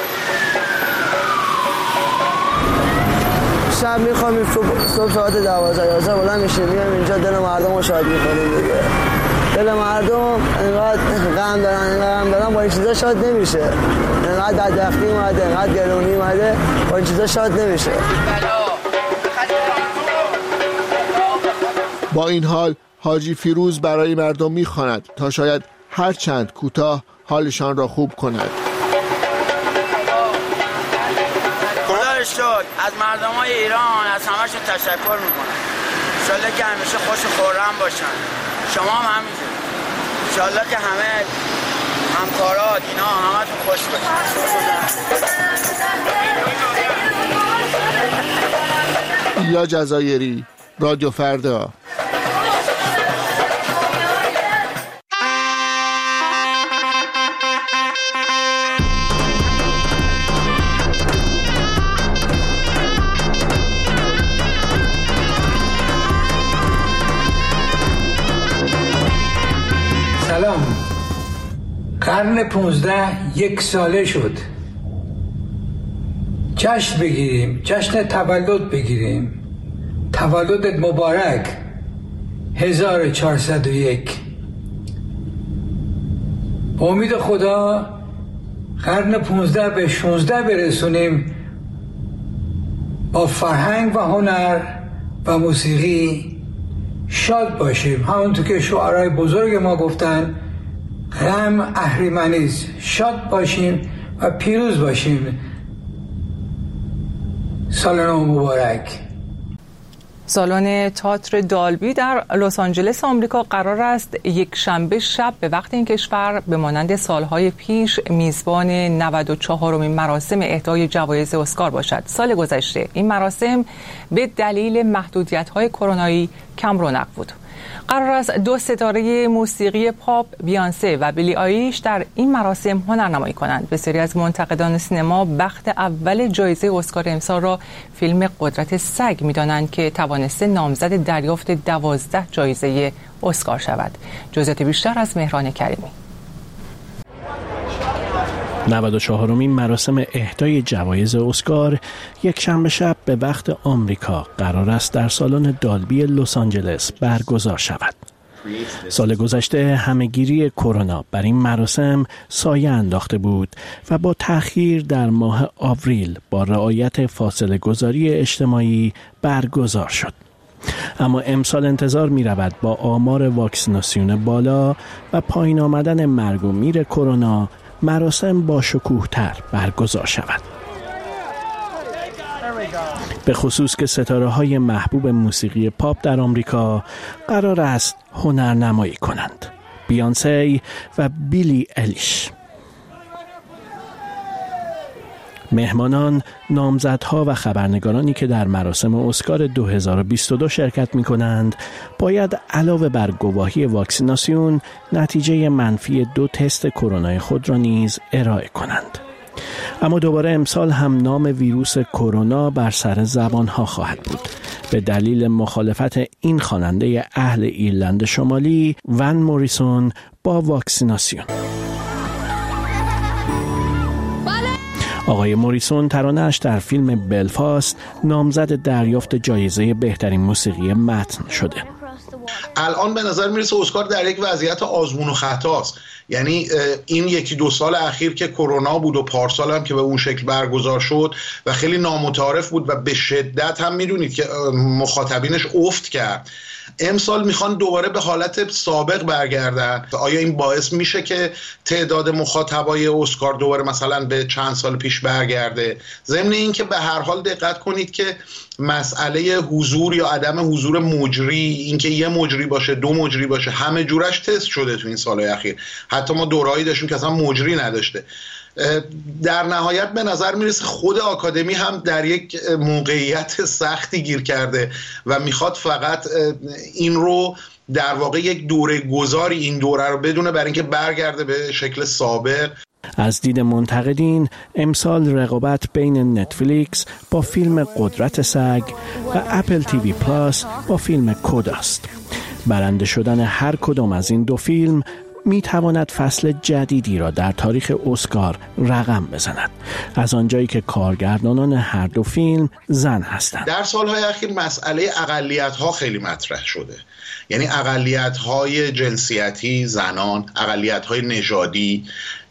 شب میخوام صبح ساعت 12 بلند میشیم میام اینجا دل مردم رو شاد میکنیم دیگه. دل مردم اینقدر غم دارن با این چیزا شاد نمیشه. اینقدر بدبختی اومده، اینقدر گرونی اومده، با این چیزا شاد نمیشه. با این حال حاجی فیروز برای مردم میخواند تا شاید هر چند کوتاه حالشان را خوب کند. خدا شکر از مردمای ایران از همه‌شون تشکر میکنم. انشالله که همیشه خوش و خرم باشن. شما هم همینجور. انشالله که همه همکارات اینا همه‌تون خوش باشن. یا جزایری، رادیو فردا. سلام. قرن 15 1 ساله شد. جشن بگیریم، جشن تولد بگیریم. تولدت مبارک 1401. با امید خدا قرن 15 به 16 برسونیم، با فرهنگ و هنر و موسیقی شاد باشیم. همونطور که شعرهای بزرگ ما گفتن، غم اهریمنیست، شاد باشیم و پیروز باشیم. سال نو مبارک. سالن تئاتر دالبی در لس آنجلس آمریکا قرار است یک شنبه شب به وقت این کشور به مانند سالهای پیش میزبان 94مین مراسم اهدای جوایز اسکار باشد. سال گذشته این مراسم به دلیل محدودیت‌های کرونایی کم رونق بود. قرار است 2 ستاره موسیقی پاپ بیانسه و بیلی آیلیش در این مراسم هنرنمایی کنند. بسیاری از منتقدان سینما بخت اول جایزه اسکار امسال را فیلم قدرت سگ می‌دانند که توانسته نامزد دریافت 12 جایزه اسکار شود. جزئیات بیشتر از مهران کریمی. 94مین مراسم اهدای جوایز اسکار یک شنبه شب به وقت آمریکا قرار است در سالن دالبی لس آنجلس برگزار شود. سال گذشته همه‌گیری کرونا بر این مراسم سایه انداخته بود و با تأخیر در ماه آوریل با رعایت فاصله گذاری اجتماعی برگزار شد. اما امسال انتظار می رود با آمار واکسیناسیون بالا و پایین آمدن مرگ و میر کرونا مراسم با شکوه‌تر برگزار شود. به خصوص که ستاره‌های محبوب موسیقی پاپ در آمریکا قرار است هنرنمایی کنند. بیانسه و بیلی آیلیش. مهمانان، نامزدها و خبرنگارانی که در مراسم اسکار 2022 شرکت می کنند باید علاوه بر گواهی واکسیناسیون نتیجه منفی 2 تست کرونا خود را نیز ارائه کنند. اما دوباره امسال هم نام ویروس کرونا بر سر زبانها خواهد بود به دلیل مخالفت این خواننده اهل ایرلند شمالی ون موریسون با واکسیناسیون. آقای موریسون ترانه‌اش در فیلم بلفاست نامزد دریافت جایزه بهترین موسیقی متن شده. الان به نظر میرسه اسکار در یک وضعیت آزمون و خطاست یعنی این 1-2 سال اخیر که کرونا بود و پارسال هم که به اون شکل برگزار شد و خیلی نامتعارف بود و به شدت هم میدونید که مخاطبینش افت کرد، امسال میخوان دوباره به حالت سابق برگردن. آیا این باعث میشه که تعداد مخاطبای اسکار دوباره مثلا به چند سال پیش برگرده؟ ضمن این که به هر حال دقت کنید که مسئله حضور یا عدم حضور مجری، اینکه یه مجری باشه 2 مجری باشه، همه جورش تست شده تو این سالهای اخیر. حتی ما دورهایی داشتیم که اصلا مجری نداشته. در نهایت به نظر میرسه خود آکادمی هم در یک موقعیت سختی گیر کرده و میخواد فقط این رو در واقع یک دوره گذاری این دوره رو بدونه برای اینکه برگرده به شکل سابق. از دید منتقدین امسال رقابت بین نتفلیکس با فیلم قدرت سگ و اپل تیوی پلاس با فیلم کد است. برنده شدن هر کدام از این 2 فیلم می تواند فصل جدیدی را در تاریخ اسکار رقم بزند، از آنجایی که کارگردانان هر 2 فیلم زن هستند. در سالهای اخیر مسئله اقلیت‌ها خیلی مطرح شده، یعنی اقلیت‌های جنسیتی، زنان، اقلیت‌های نژادی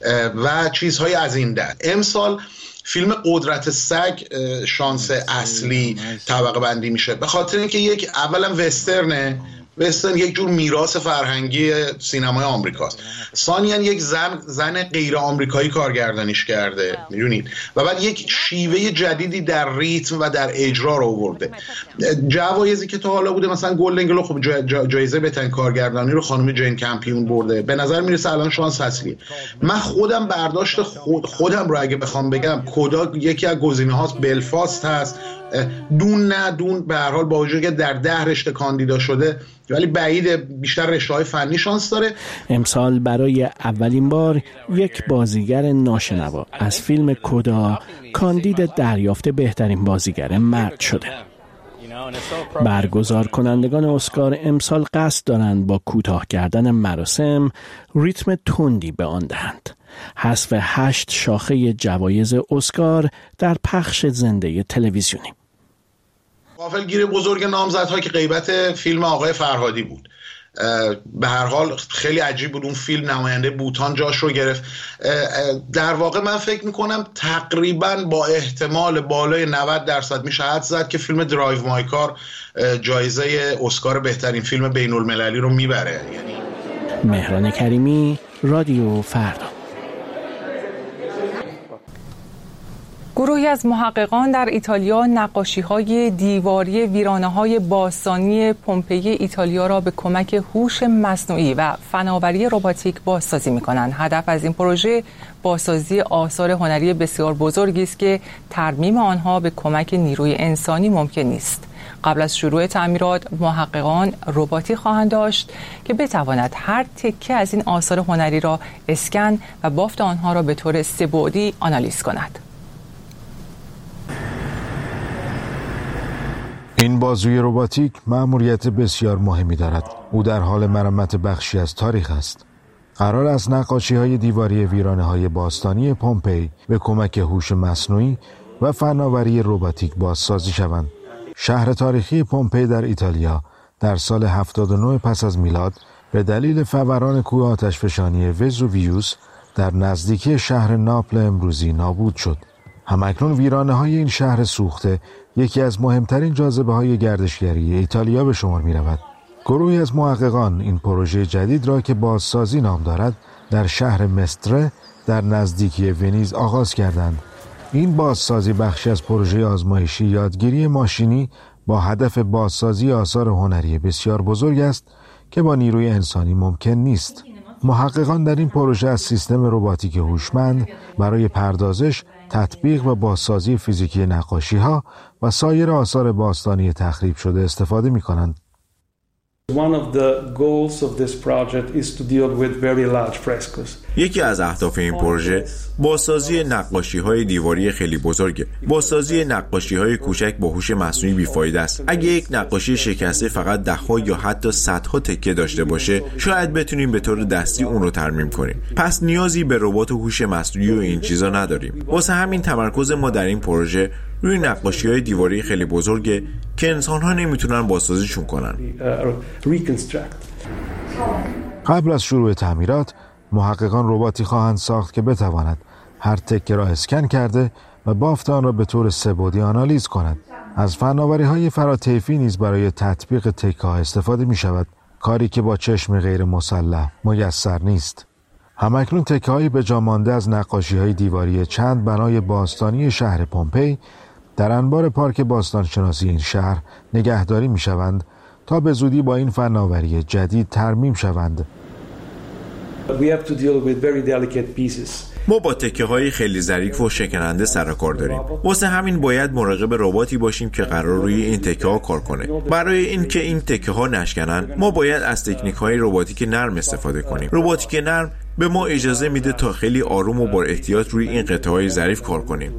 و چیزهای از این دست. امسال فیلم قدرت سگ شانس اصلی طبقه بندی میشه، به خاطر اینکه یک اولا وسترن یک جور میراث فرهنگی سینمای آمریکاست، ثانیاً یک زن غیر آمریکایی کارگردانیش کرده میدونید، و بعد یک شیوه جدیدی در ریتم و در اجرا رو آورده. جوایزی که تا حالا بوده مثلا گلدن گلوب، خب جایزه بهترین کارگردانی رو خانم جین کمپیون برده، به نظر میرسه الان شانس اصلیه. من خودم برداشت خودم رو اگه بخوام بگم، کدا یکی از گزینه‌هاست، بلفاست هست، دون به هر حال با وجودی که در 10 رشته کاندیدا شده ولی بعید، بیشتر رشته‌های فنی شانس داره. امسال برای اولین بار یک بازیگر ناشنوا از فیلم کدا کاندید دریافت بهترین بازیگر مرد شده. برگزار کنندگان اسکار امسال قصد دارند با کوتاه کردن مراسم ریتم تندی به آن دهند. حذف 8 شاخه جوایز اسکار در پخش زنده تلویزیونی. غافلگیر بزرگ نامزدها که غیبت فیلم آقای فرهادی بود. به هر حال خیلی عجیب بود، اون فیلم نماینده بوتان جاش رو گرفت. در واقع من فکر میکنم تقریبا با احتمال بالای 90% میشه حد زد که فیلم درایو مای کار جایزه اسکار بهترین فیلم بین المللی رو میبره. یعنی مهران کریمی، رادیو فردا. گروهی از محققان در ایتالیا نقاشی‌های دیواری ویرانه‌های باستانی پومپئی ایتالیا را به کمک هوش مصنوعی و فناوری رباتیک بازسازی می‌کنند. هدف از این پروژه بازسازی آثار هنری بسیار بزرگی است که ترمیم آنها به کمک نیروی انسانی ممکن نیست. قبل از شروع تعمیرات محققان رباتی خواهند داشت که بتواند هر تکه از این آثار هنری را اسکن و بافت آنها را به طور سه‌بعدی آنالیز کند. این بازوی رباتیک مأموریت بسیار مهمی دارد. او در حال مرمت بخشی از تاریخ است. قرار است نقاشی‌های دیواری ویرانه‌های باستانی پومپئی به کمک هوش مصنوعی و فناوری رباتیک بازسازی شوند. شهر تاریخی پومپئی در ایتالیا در سال 79 پس از میلاد به دلیل فوران کوه آتشفشانی وزوویوس در نزدیکی شهر ناپل امروزی نابود شد. همکنون ویرانه‌های این شهر سوخته یکی از مهمترین جاذبه‌های گردشگری ایتالیا به شمار می‌رود. گروهی از محققان این پروژه جدید را که بازسازی نام دارد در شهر مستره در نزدیکی ونیز آغاز کردند. این بازسازی بخشی از پروژه آزمایشی یادگیری ماشینی با هدف بازسازی آثار هنری بسیار بزرگ است که با نیروی انسانی ممکن نیست. محققان در این پروژه از سیستم رباتیک هوشمند برای پردازش، تطبیق و بازسازی فیزیکی نقاشی‌ها و سایر آثار باستانی تخریب شده استفاده می‌کنند. یکی از اهداف این پروژه بازسازی نقاشی‌های دیواری خیلی بزرگه. بازسازی نقاشی‌های کوچک با هوش مصنوعی بیفایده است. اگه یک نقاشی شکسته فقط ده‌ها یا حتی صدها تکه داشته باشه، شاید بتونیم به طور دستی اون رو ترمیم کنیم. پس نیازی به ربات هوش مصنوعی و این چیزا نداریم. واسه همین تمرکز ما در این پروژه روی نقاشی‌های دیواری خیلی بزرگه که انسان‌ها نمیتونن بازسازیشون کنن. قبل از شروع تعمیرات محققان رباتی خواهند ساخت که بتواند هر تکه را اسکن کرده و بافت آن را به طور سه‌بعدی آنالیز کند. از فناوری‌های فراطیفی نیز برای تطبیق تکه‌ها استفاده می‌شود، کاری که با چشم غیر مسلح میسر نیست. همکنون تکه‌هایی به جا مانده از نقاشی‌های دیواری چند بنای باستانی شهر پومپئی در انبار پارک باستانشناسی این شهر نگهداری می‌شوند تا به زودی با این فناوری جدید ترمیم شوند. ما با تکه‌های خیلی ظریف و شکننده سر و کار داریم. واسه همین باید مراقب رباتی باشیم که قرار روی این تکه‌ها کار کنه. برای اینکه این تکه‌ها نشکنن، ما باید از تکنیک‌های رباتیک نرم استفاده کنیم. رباتیک نرم به ما اجازه میده تا خیلی آروم و با احتیاط روی این قطعه‌های ظریف کار کنیم.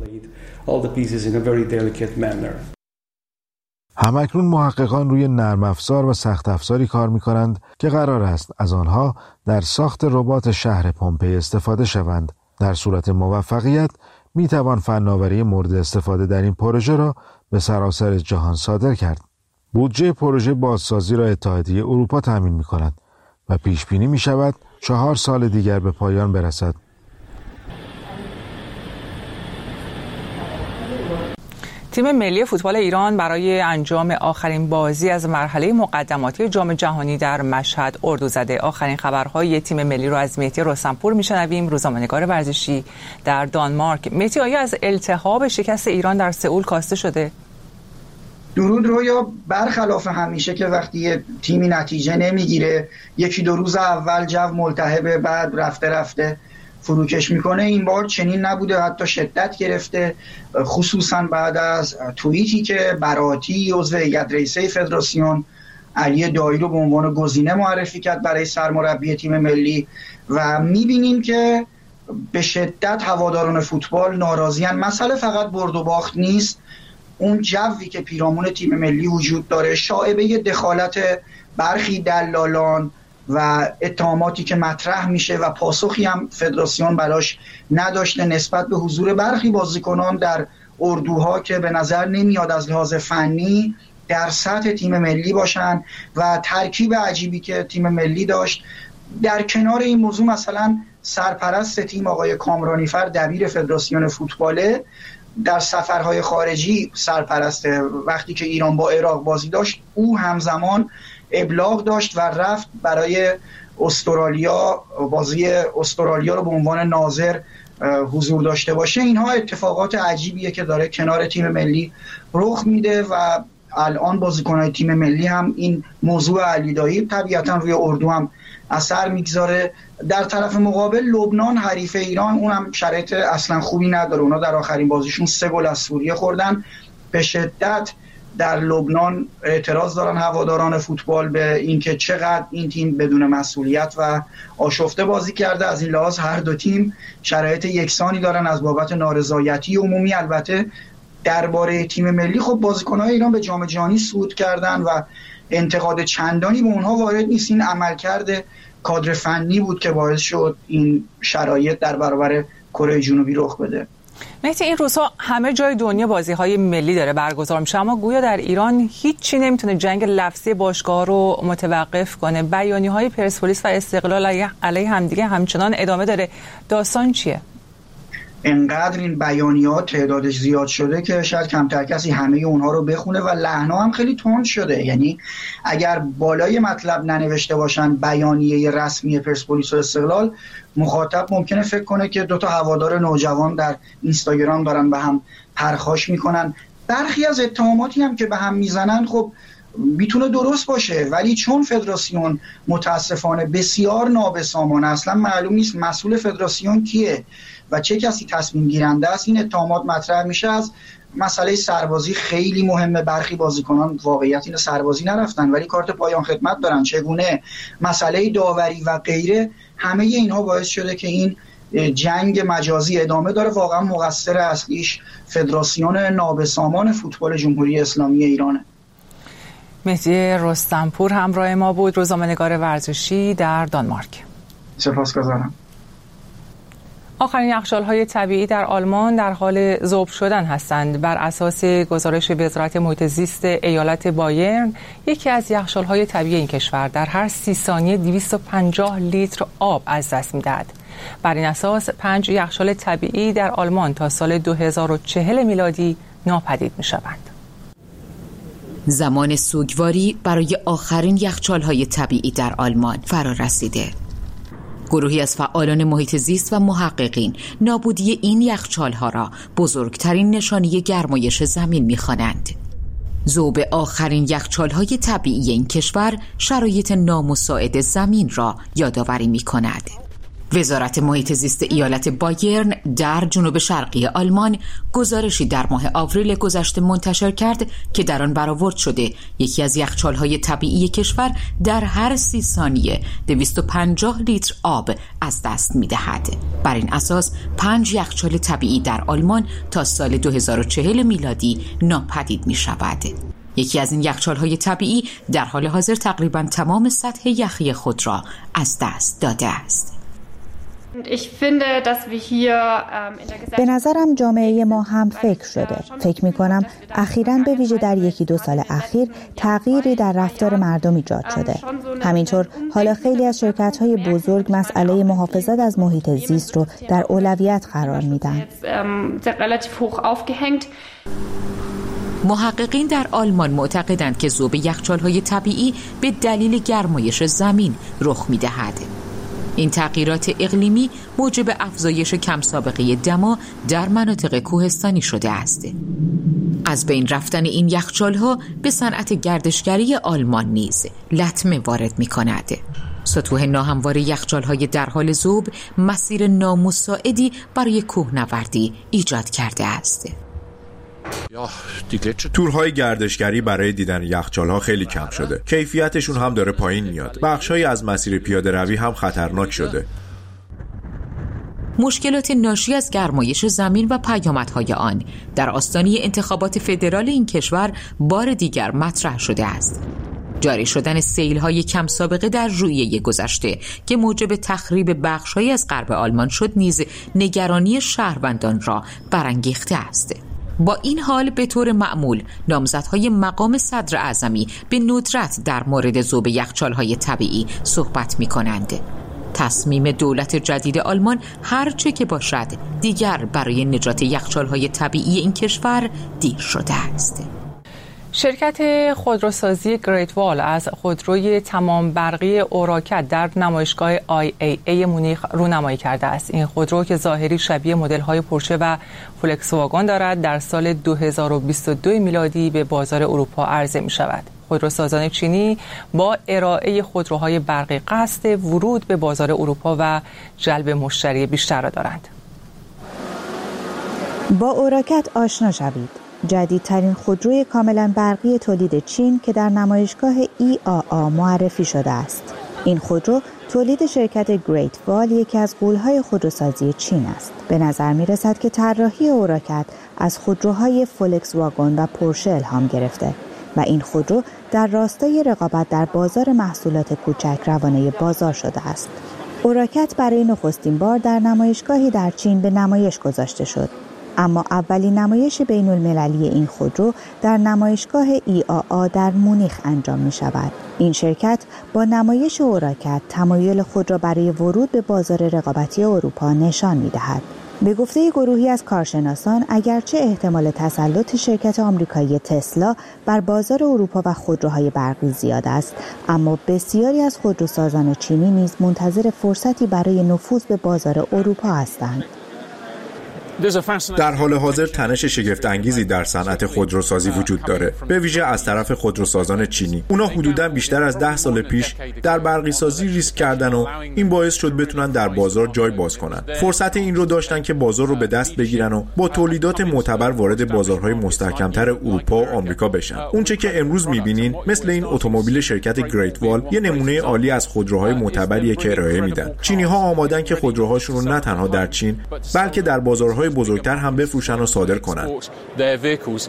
همکنون محققان روی نرم افزار و سخت افزاری کار می کنند که قرار است از آنها در ساخت ربات شهر پومپئی استفاده شوند. در صورت موفقیت می توان فناوری مورد استفاده در این پروژه را به سراسر جهان صادر کرد. بودجه پروژه بازسازی را اتحادیه اروپا تامین می کند و پیش بینی می شود 4 سال دیگر به پایان برسد. تیم ملی فوتبال ایران برای انجام آخرین بازی از مرحله مقدماتی جام جهانی در مشهد اردو زده. آخرین خبرهای تیم ملی رو از مهدی رستمپور میشنویم، روزنامه‌نگار ورزشی در دانمارک. مهدی، آیا از التهاب شکست ایران در سئول کاسته شده؟ درود رویا. برخلاف همیشه که وقتی تیمی نتیجه نمیگیره 1-2 روز اول جو ملتهبه، بعد رفته فروکش میکنه، این بار چنین نبوده، حتی شدت گرفته، خصوصا بعد از توییتی که براتی عضو هیئت رئیسه فدراسیون علی دایی رو به عنوان گزینه معرفی کرد برای سرمربی تیم ملی و میبینیم که به شدت هواداران فوتبال ناراضی‌اند. مسئله فقط برد و باخت نیست، اون جوی که پیرامون تیم ملی وجود داره، شایبه دخالت برخی دلالان و اتهاماتی که مطرح میشه و پاسخی هم فدراسیون براش نداشته نسبت به حضور برخی بازیکنان در اردوها که به نظر نمیاد از لحاظ فنی در سطح تیم ملی باشن و ترکیب عجیبی که تیم ملی داشت. در کنار این موضوع مثلا سرپرست تیم آقای کامرانیفر دبیر فدراسیون فوتباله در سفرهای خارجی سرپرسته، وقتی که ایران با عراق بازی داشت او همزمان ابلاغ داشت و رفت برای استرالیا، بازی استرالیا رو به عنوان ناظر حضور داشته باشه. اینها اتفاقات عجیبیه که داره کنار تیم ملی رخ میده و الان بازیکن‌های تیم ملی هم این موضوع علی دایی طبیعتا روی اردو هم اثر میگذاره. در طرف مقابل لبنان حریف ایران، اونم شرایط اصلا خوبی نداره، اونا در آخرین بازیشون 3 گل از سوریه خوردن. به شدت در لبنان اعتراض دارن هواداران فوتبال به اینکه چقدر این تیم بدون مسئولیت و آشفته بازی کرده. از این لحاظ هر دو تیم شرایط یکسانی دارن از بابت نارضایتی عمومی. البته درباره تیم ملی خب بازیکن‌های ایران به جام جهانی صعود کردن و انتقاد چندانی به اونها وارد نیست، این عملکرد کادر فنی بود که باعث شد این شرایط در برابر کره جنوبی رخ بده. مهدی، این روزها همه جای دنیا بازی‌های ملی داره برگزار میشه، اما گویا در ایران هیچی نمیتونه جنگ لفظی باشگاه رو متوقف کنه. بیانیه‌های پرسپولیس و استقلال علیه همدیگه همچنان ادامه داره. داستان چیه؟ انقدر این بیانیات تعدادش زیاد شده که شاید کمتر کسی همه اونها رو بخونه و لحن‌ها هم خیلی تند شده. یعنی اگر بالای مطلب ننوشته باشن بیانیه رسمی پرسپولیس و استقلال، مخاطب ممکنه فکر کنه که 2 هوادار نوجوان در اینستاگرام دارن به هم پرخاش میکنن. برخی از اتهاماتی هم که به هم میزنن خب میتونه درست باشه، ولی چون فدراسیون متاسفانه بسیار نابسامانه، اصلا معلوم نیست مسئول فدراسیون کیه و چه کسی تصمیم گیرنده است، این اتهامات مطرح میشه. از مسئله سربازی خیلی مهمه، برخی بازیکنان واقعیت اینو سربازی نرفتن ولی کارت پایان خدمت دارن، چگونه مسئله داوری و غیره، همه اینها باعث شده که این جنگ مجازی ادامه داره. واقعا مقصر اصلیش فدراسیون نابسامان فوتبال جمهوری اسلامی ایرانه. مهدی رستمپور همراه ما بود، روزنامه‌نگار ورزشی در دانمارک. سپاسگزارم. آخرین یخچال‌های طبیعی در آلمان در حال ذوب شدن هستند. بر اساس گزارش وزارت محیط زیست ایالت بایرن، یکی از یخچال‌های طبیعی این کشور در هر 30 ثانیه 250 لیتر آب از دست می‌دهد. بر این اساس 5 یخچال طبیعی در آلمان تا سال 2040 میلادی ناپدید می‌شوند. زمان سوگواری برای آخرین یخچال‌های طبیعی در آلمان فرا رسیده. گروهی از فعالان محیط زیست و محققین نابودی این یخچال‌ها را بزرگترین نشانه گرمایش زمین می‌خوانند. ذوب آخرین یخچال‌های طبیعی این کشور شرایط نامساعد زمین را یادآوری می‌کند. وزارت محیط زیست ایالت بایرن در جنوب شرقی آلمان گزارشی در ماه آوریل گذشته منتشر کرد که در آن برآورد شده یکی از یخچال‌های طبیعی کشور در هر 30 ثانیه 250 لیتر آب از دست می‌دهد. بر این اساس 5 یخچال طبیعی در آلمان تا سال 2040 میلادی ناپدید می‌شود. یکی از این یخچال‌های طبیعی در حال حاضر تقریباً تمام سطح یخی خود را از دست داده است. به نظرم جامعه ما هم فکر شده. فکر می‌کنم اخیراً به ویژه در 1-2 سال اخیر تغییری در رفتار مردم ایجاد شده. همینطور حالا خیلی از شرکت‌های بزرگ مسئله محافظت از محیط زیست رو در اولویت قرار میدن. محققین در آلمان معتقدند که ذوب یخچال‌های طبیعی به دلیل گرمایش زمین رخ می‌دهد. این تغییرات اقلیمی موجب افزایش کم سابقه دما در مناطق کوهستانی شده است. از بین رفتن این یخچال‌ها به صنعت گردشگری آلمان نیز لطمه وارد می‌کند. سطوح ناهموار یخچال‌های در حال ذوب مسیر نامساعدی برای کوهنوردی ایجاد کرده است. تورهای گردشگری برای دیدن یخچال‌ها خیلی کم شده. کیفیتشون هم داره پایین میاد. بخش‌هایی از مسیر پیاده روی هم خطرناک شده. مشکلات ناشی از گرمایش زمین و پیامدهای آن در آستانه انتخابات فدرال این کشور بار دیگر مطرح شده است. جاری شدن سیل‌های کم سابقه در ژوئیه گذشته که موجب تخریب بخش‌هایی از غرب آلمان شد نیز نگرانی شهروندان را برانگیخته است. با این حال به طور معمول نامزدهای مقام صدر اعظمی به ندرت در مورد ذوب یخچال‌های طبیعی صحبت می‌کنند. تصمیم دولت جدید آلمان هر چه که باشد دیگر برای نجات یخچال‌های طبیعی این کشور دیر شده است. شرکت خودروسازی گریت وال از خودروی تمام برقی اوراکت در نمایشگاه IAA مونیخ رونمایی کرده است. این خودرو که ظاهری شبیه مدل‌های پورشه و فولکس واگن دارد در سال 2022 میلادی به بازار اروپا عرضه می‌شود. خودروسازان چینی با ارائه خودروهای برقی قصد ورود به بازار اروپا و جلب مشتری بیشتر را دارند. با اوراکت آشنا شوید. جدیدترین خودروی کاملا برقی تولید چین که در نمایشگاه IAA معرفی شده است. این خودرو تولید شرکت گریت وال یکی از غول‌های خودروسازی چین است. به نظر می‌رسد که طراحی اوراکت از خودروهای فولکس واگن و پورشه الهام گرفته و این خودرو در راستای رقابت در بازار محصولات کوچک روانه بازار شده است. اوراکت برای نخستین بار در نمایشگاهی در چین به نمایش گذاشته شد. اما اولین نمایش بین المللی این خودرو در نمایشگاه IAA در مونیخ انجام می شود. این شرکت با نمایش اوراکت تمایل خود را برای ورود به بازار رقابتی اروپا نشان می دهد. به گفته گروهی از کارشناسان اگرچه احتمال تسلط شرکت آمریکایی تسلا بر بازار اروپا و خودروهای برقی زیاد است، اما بسیاری از خودروسازان چینی نیز منتظر فرصتی برای نفوذ به بازار اروپا هستند. در حال حاضر تنش شگفت انگیزی در صنعت خودروسازی وجود داره، به ویژه از طرف خودروسازان چینی. اونا حدوداً بیشتر از 10 سال پیش در برقی سازی ریسک کردن و این باعث شد بتونن در بازار جای باز کنن. فرصت این رو داشتن که بازار رو به دست بگیرن و با تولیدات معتبر وارد بازارهای مستحکم‌تر اروپا و آمریکا بشن. اونچه که امروز می‌بینین مثل این اتومبیل شرکت گریت وال یه نمونه عالی از خودروهای معتبریه که ارائه میدن. چینی‌ها آمادن که خودروهاشون رو نه تنها در چین بلکه در بازارهای بزرگتر هم بفروشن و صادر کنن.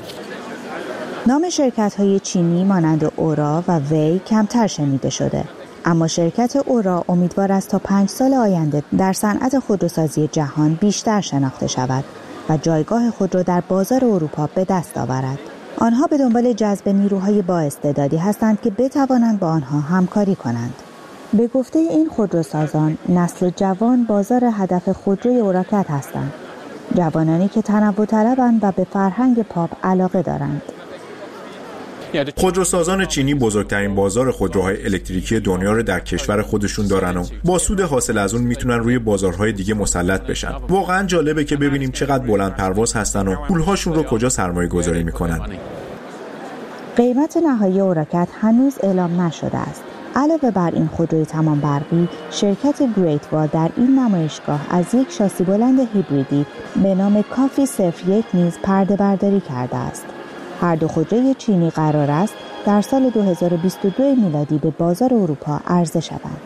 نام شرکت‌های چینی مانند اورا و وی کمتر شنیده شده. اما شرکت اورا امیدوار است تا 5 سال آینده در صنعت خودروسازی جهان بیشتر شناخته شود و جایگاه خود را در بازار اروپا به دست آورد. آنها به دنبال جذب نیروهای با استعدادی هستند که بتوانند با آنها همکاری کنند. به گفته این خودروسازان، نسل جوان بازار هدف خودروی اوراکت هستند. جوانانی که تنوع طلبند و به فرهنگ پاپ علاقه دارند. خودروسازان چینی بزرگترین بازار خودروهای الکتریکی دنیا رو در کشور خودشون دارن و با سود حاصل از اون میتونن روی بازارهای دیگه مسلط بشن. واقعا جالبه که ببینیم چقدر بلند پرواز هستن و پولهاشون رو کجا سرمایه گذاری میکنن. قیمت نهایی اوراکت هنوز اعلام نشده است. علاوه بر این خودروی تمام برقی، شرکت گریت وال در این نمایشگاه از یک شاسی بلند هیبریدی به نام کافی 01 نیز پرده برداری کرده است. هر دو خودروی چینی قرار است در سال 2022 میلادی به بازار اروپا عرضه شوند.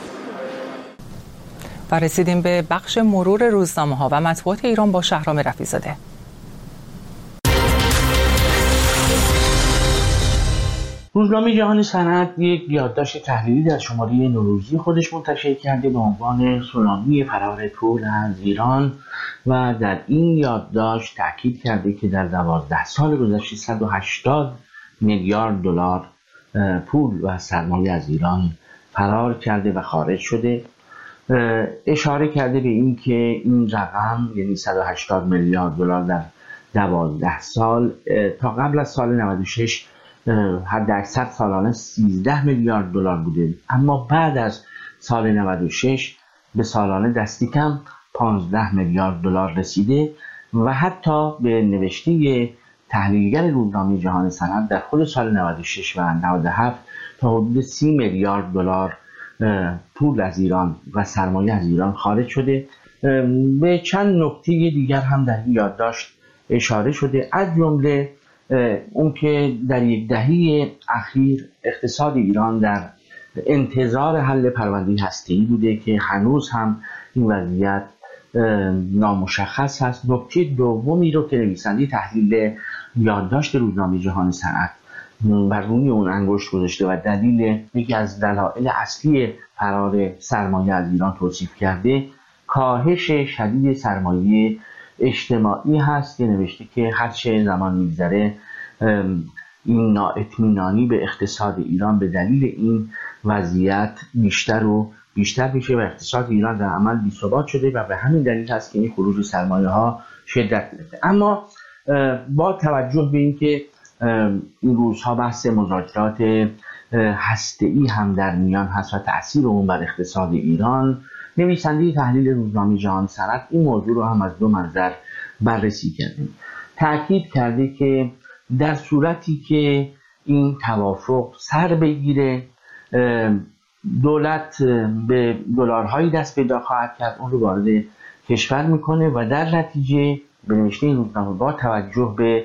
و رسیدیم به بخش مرور روزنامه‌ها و مطبوعات ایران با شهرام رفیع‌زاده. روزنامه جهان صنعت یک یادداشت تحلیلی در شماره نوروزی خودش منتشر کرده به عنوان سونامی فرار پول از ایران و در این یادداشت تاکید کرده که در 12 سال گذشته 180 میلیارد دلار پول و سرمایه از ایران فرار کرده و خارج شده. اشاره کرده به این که این رقم، یعنی 180 میلیارد دلار در 12 سال، تا قبل از سال 96 حد اکثر سالانه 13 میلیارد دلار بوده، اما بعد از سال 96 به سالانه دستی کم 15 میلیارد دلار رسیده و حتی به نوشته تحلیلگر روزنامه جهان صنعت در خود سال 96 و 97 تا حدود 30 میلیارد دلار پول از ایران و سرمایه از ایران خارج شده. به چند نکته دیگر هم در این یادداشت اشاره شده، از جمله اون که در یک دهه اخیر اقتصاد ایران در انتظار حل پرونده هسته‌ای بوده که هنوز هم این وضعیت نامشخص هست. نکته دومی رو که نویسنده تحلیل یادداشت روزنامه جهان صنعت بر روی اون انگشت گذاشته و یکی از دلایل اصلی فرار سرمایه از ایران توصیف کرده، کاهش شدید سرمایه اجتماعی هست که نوشته که هر چه زمان میگذره این نااطمینانی به اقتصاد ایران به دلیل این وضعیت بیشتر و بیشتر میشه و اقتصاد ایران در عمل بی‌ثبات شده و به همین دلیل هست که این خروج سرمایه ها شدت گرفته. اما با توجه به اینکه این روزها بحث مذاکرات هسته‌ای هم در میان هست و تأثیر اون بر اقتصاد ایران، نویسنده تحلیل روزنامه جهان صنعت این موضوع رو هم از دو منظر بررسی کرده. تأکید کرده که در صورتی که این توافق سر بگیره، دولت به دلارهایی دست پیدا خواهد کرد، اون رو وارد کشور میکنه و در نتیجه به نوشته این روزنامه با توجه به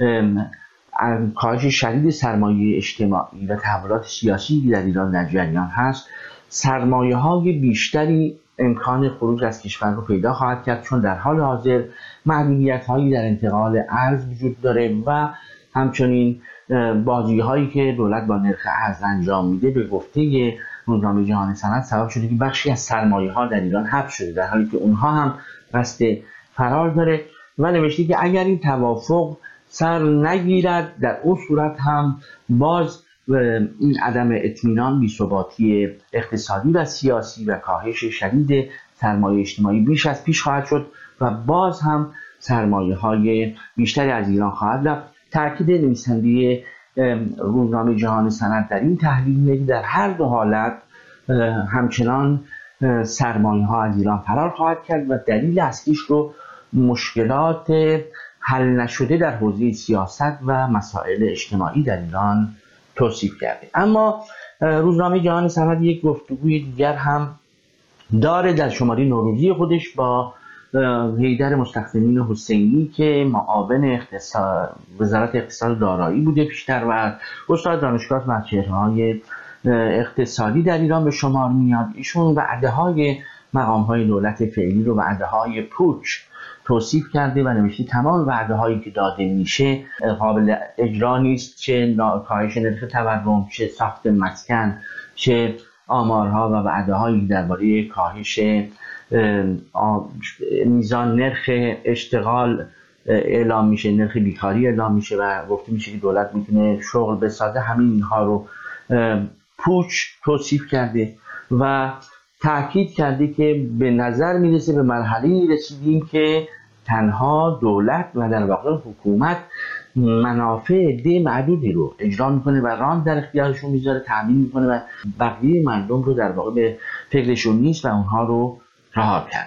کاهش شدید سرمایه اجتماعی و تحولات سیاسی در ایران در جریان هست، سرمایه های بیشتری امکان خروج از کشور رو پیدا خواهد کرد، چون در حال حاضر محدودیت هایی در انتقال ارز وجود داره و همچنین بازی هایی که دولت با نرخ ارز انجام میده به گفته روزنامه جهان صنعت سبب شده که بخشی از سرمایه ها در ایران حبس شده، در حالی که اونها هم قصد فرار داره و نوشته که اگر این توافق سر نگیرد در اون صورت هم باز این عدم اطمینان، بی‌ثباتی اقتصادی و سیاسی و کاهش شدید سرمایه اجتماعی بیش از پیش خواهد شد و باز هم سرمایه های بیشتری از ایران خواهد رفت. تأکید نویسنده روزنامه جهان صنعت در این تحلیل در هر دو حالت همچنان سرمایه ها از ایران فرار خواهد کرد و دلیل اصلیش رو مشکلات حل نشده در حوزه سیاست و مسائل اجتماعی در ایران توصیف کرده. اما روزنامه جهان صنعت یک گفتگوی دیگر هم داره در شماره نوروزی خودش با حیدر مستخدمین حسینی که معاون وزارت اقتصاد دارایی بوده پیشتر و استاد دانشگاه و چهره‌های اقتصادی در ایران به شمار میاد. ایشون وعده‌های مقام‌های دولت فعلی رو وعده‌های پوچ توصیف کرده و نوشته تمام وعده‌هایی که داده میشه قابل اجرا نیست، چه کاهش نرخ تورم، چه ساخت مسکن، چه آمارها و وعده‌هایی درباره کاهش میزان نرخ اشتغال اعلام میشه، نرخ بیکاری اعلام میشه و گفته میشه که دولت میتونه شغل بسازه، همین اینها رو پوچ توصیف کرده و تأکید کرده که به نظر میرسه به مرحله‌ای رسیدیم که تنها دولت و در واقع حکومت منافع عده معدودی رو اجرا میکنه و ران در اختیارشون میذاره، تامین میکنه و بقیه مردم رو در واقع به فکرشون نیست و اونها رو رها کرده.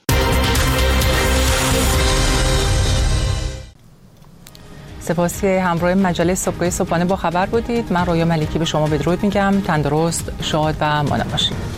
سپاس که همراه مجله صبحگاهی صبحانه با خبر بودید. من رویا ملکی به شما بدرود میگم. تندرست، شاد و مانا باشید.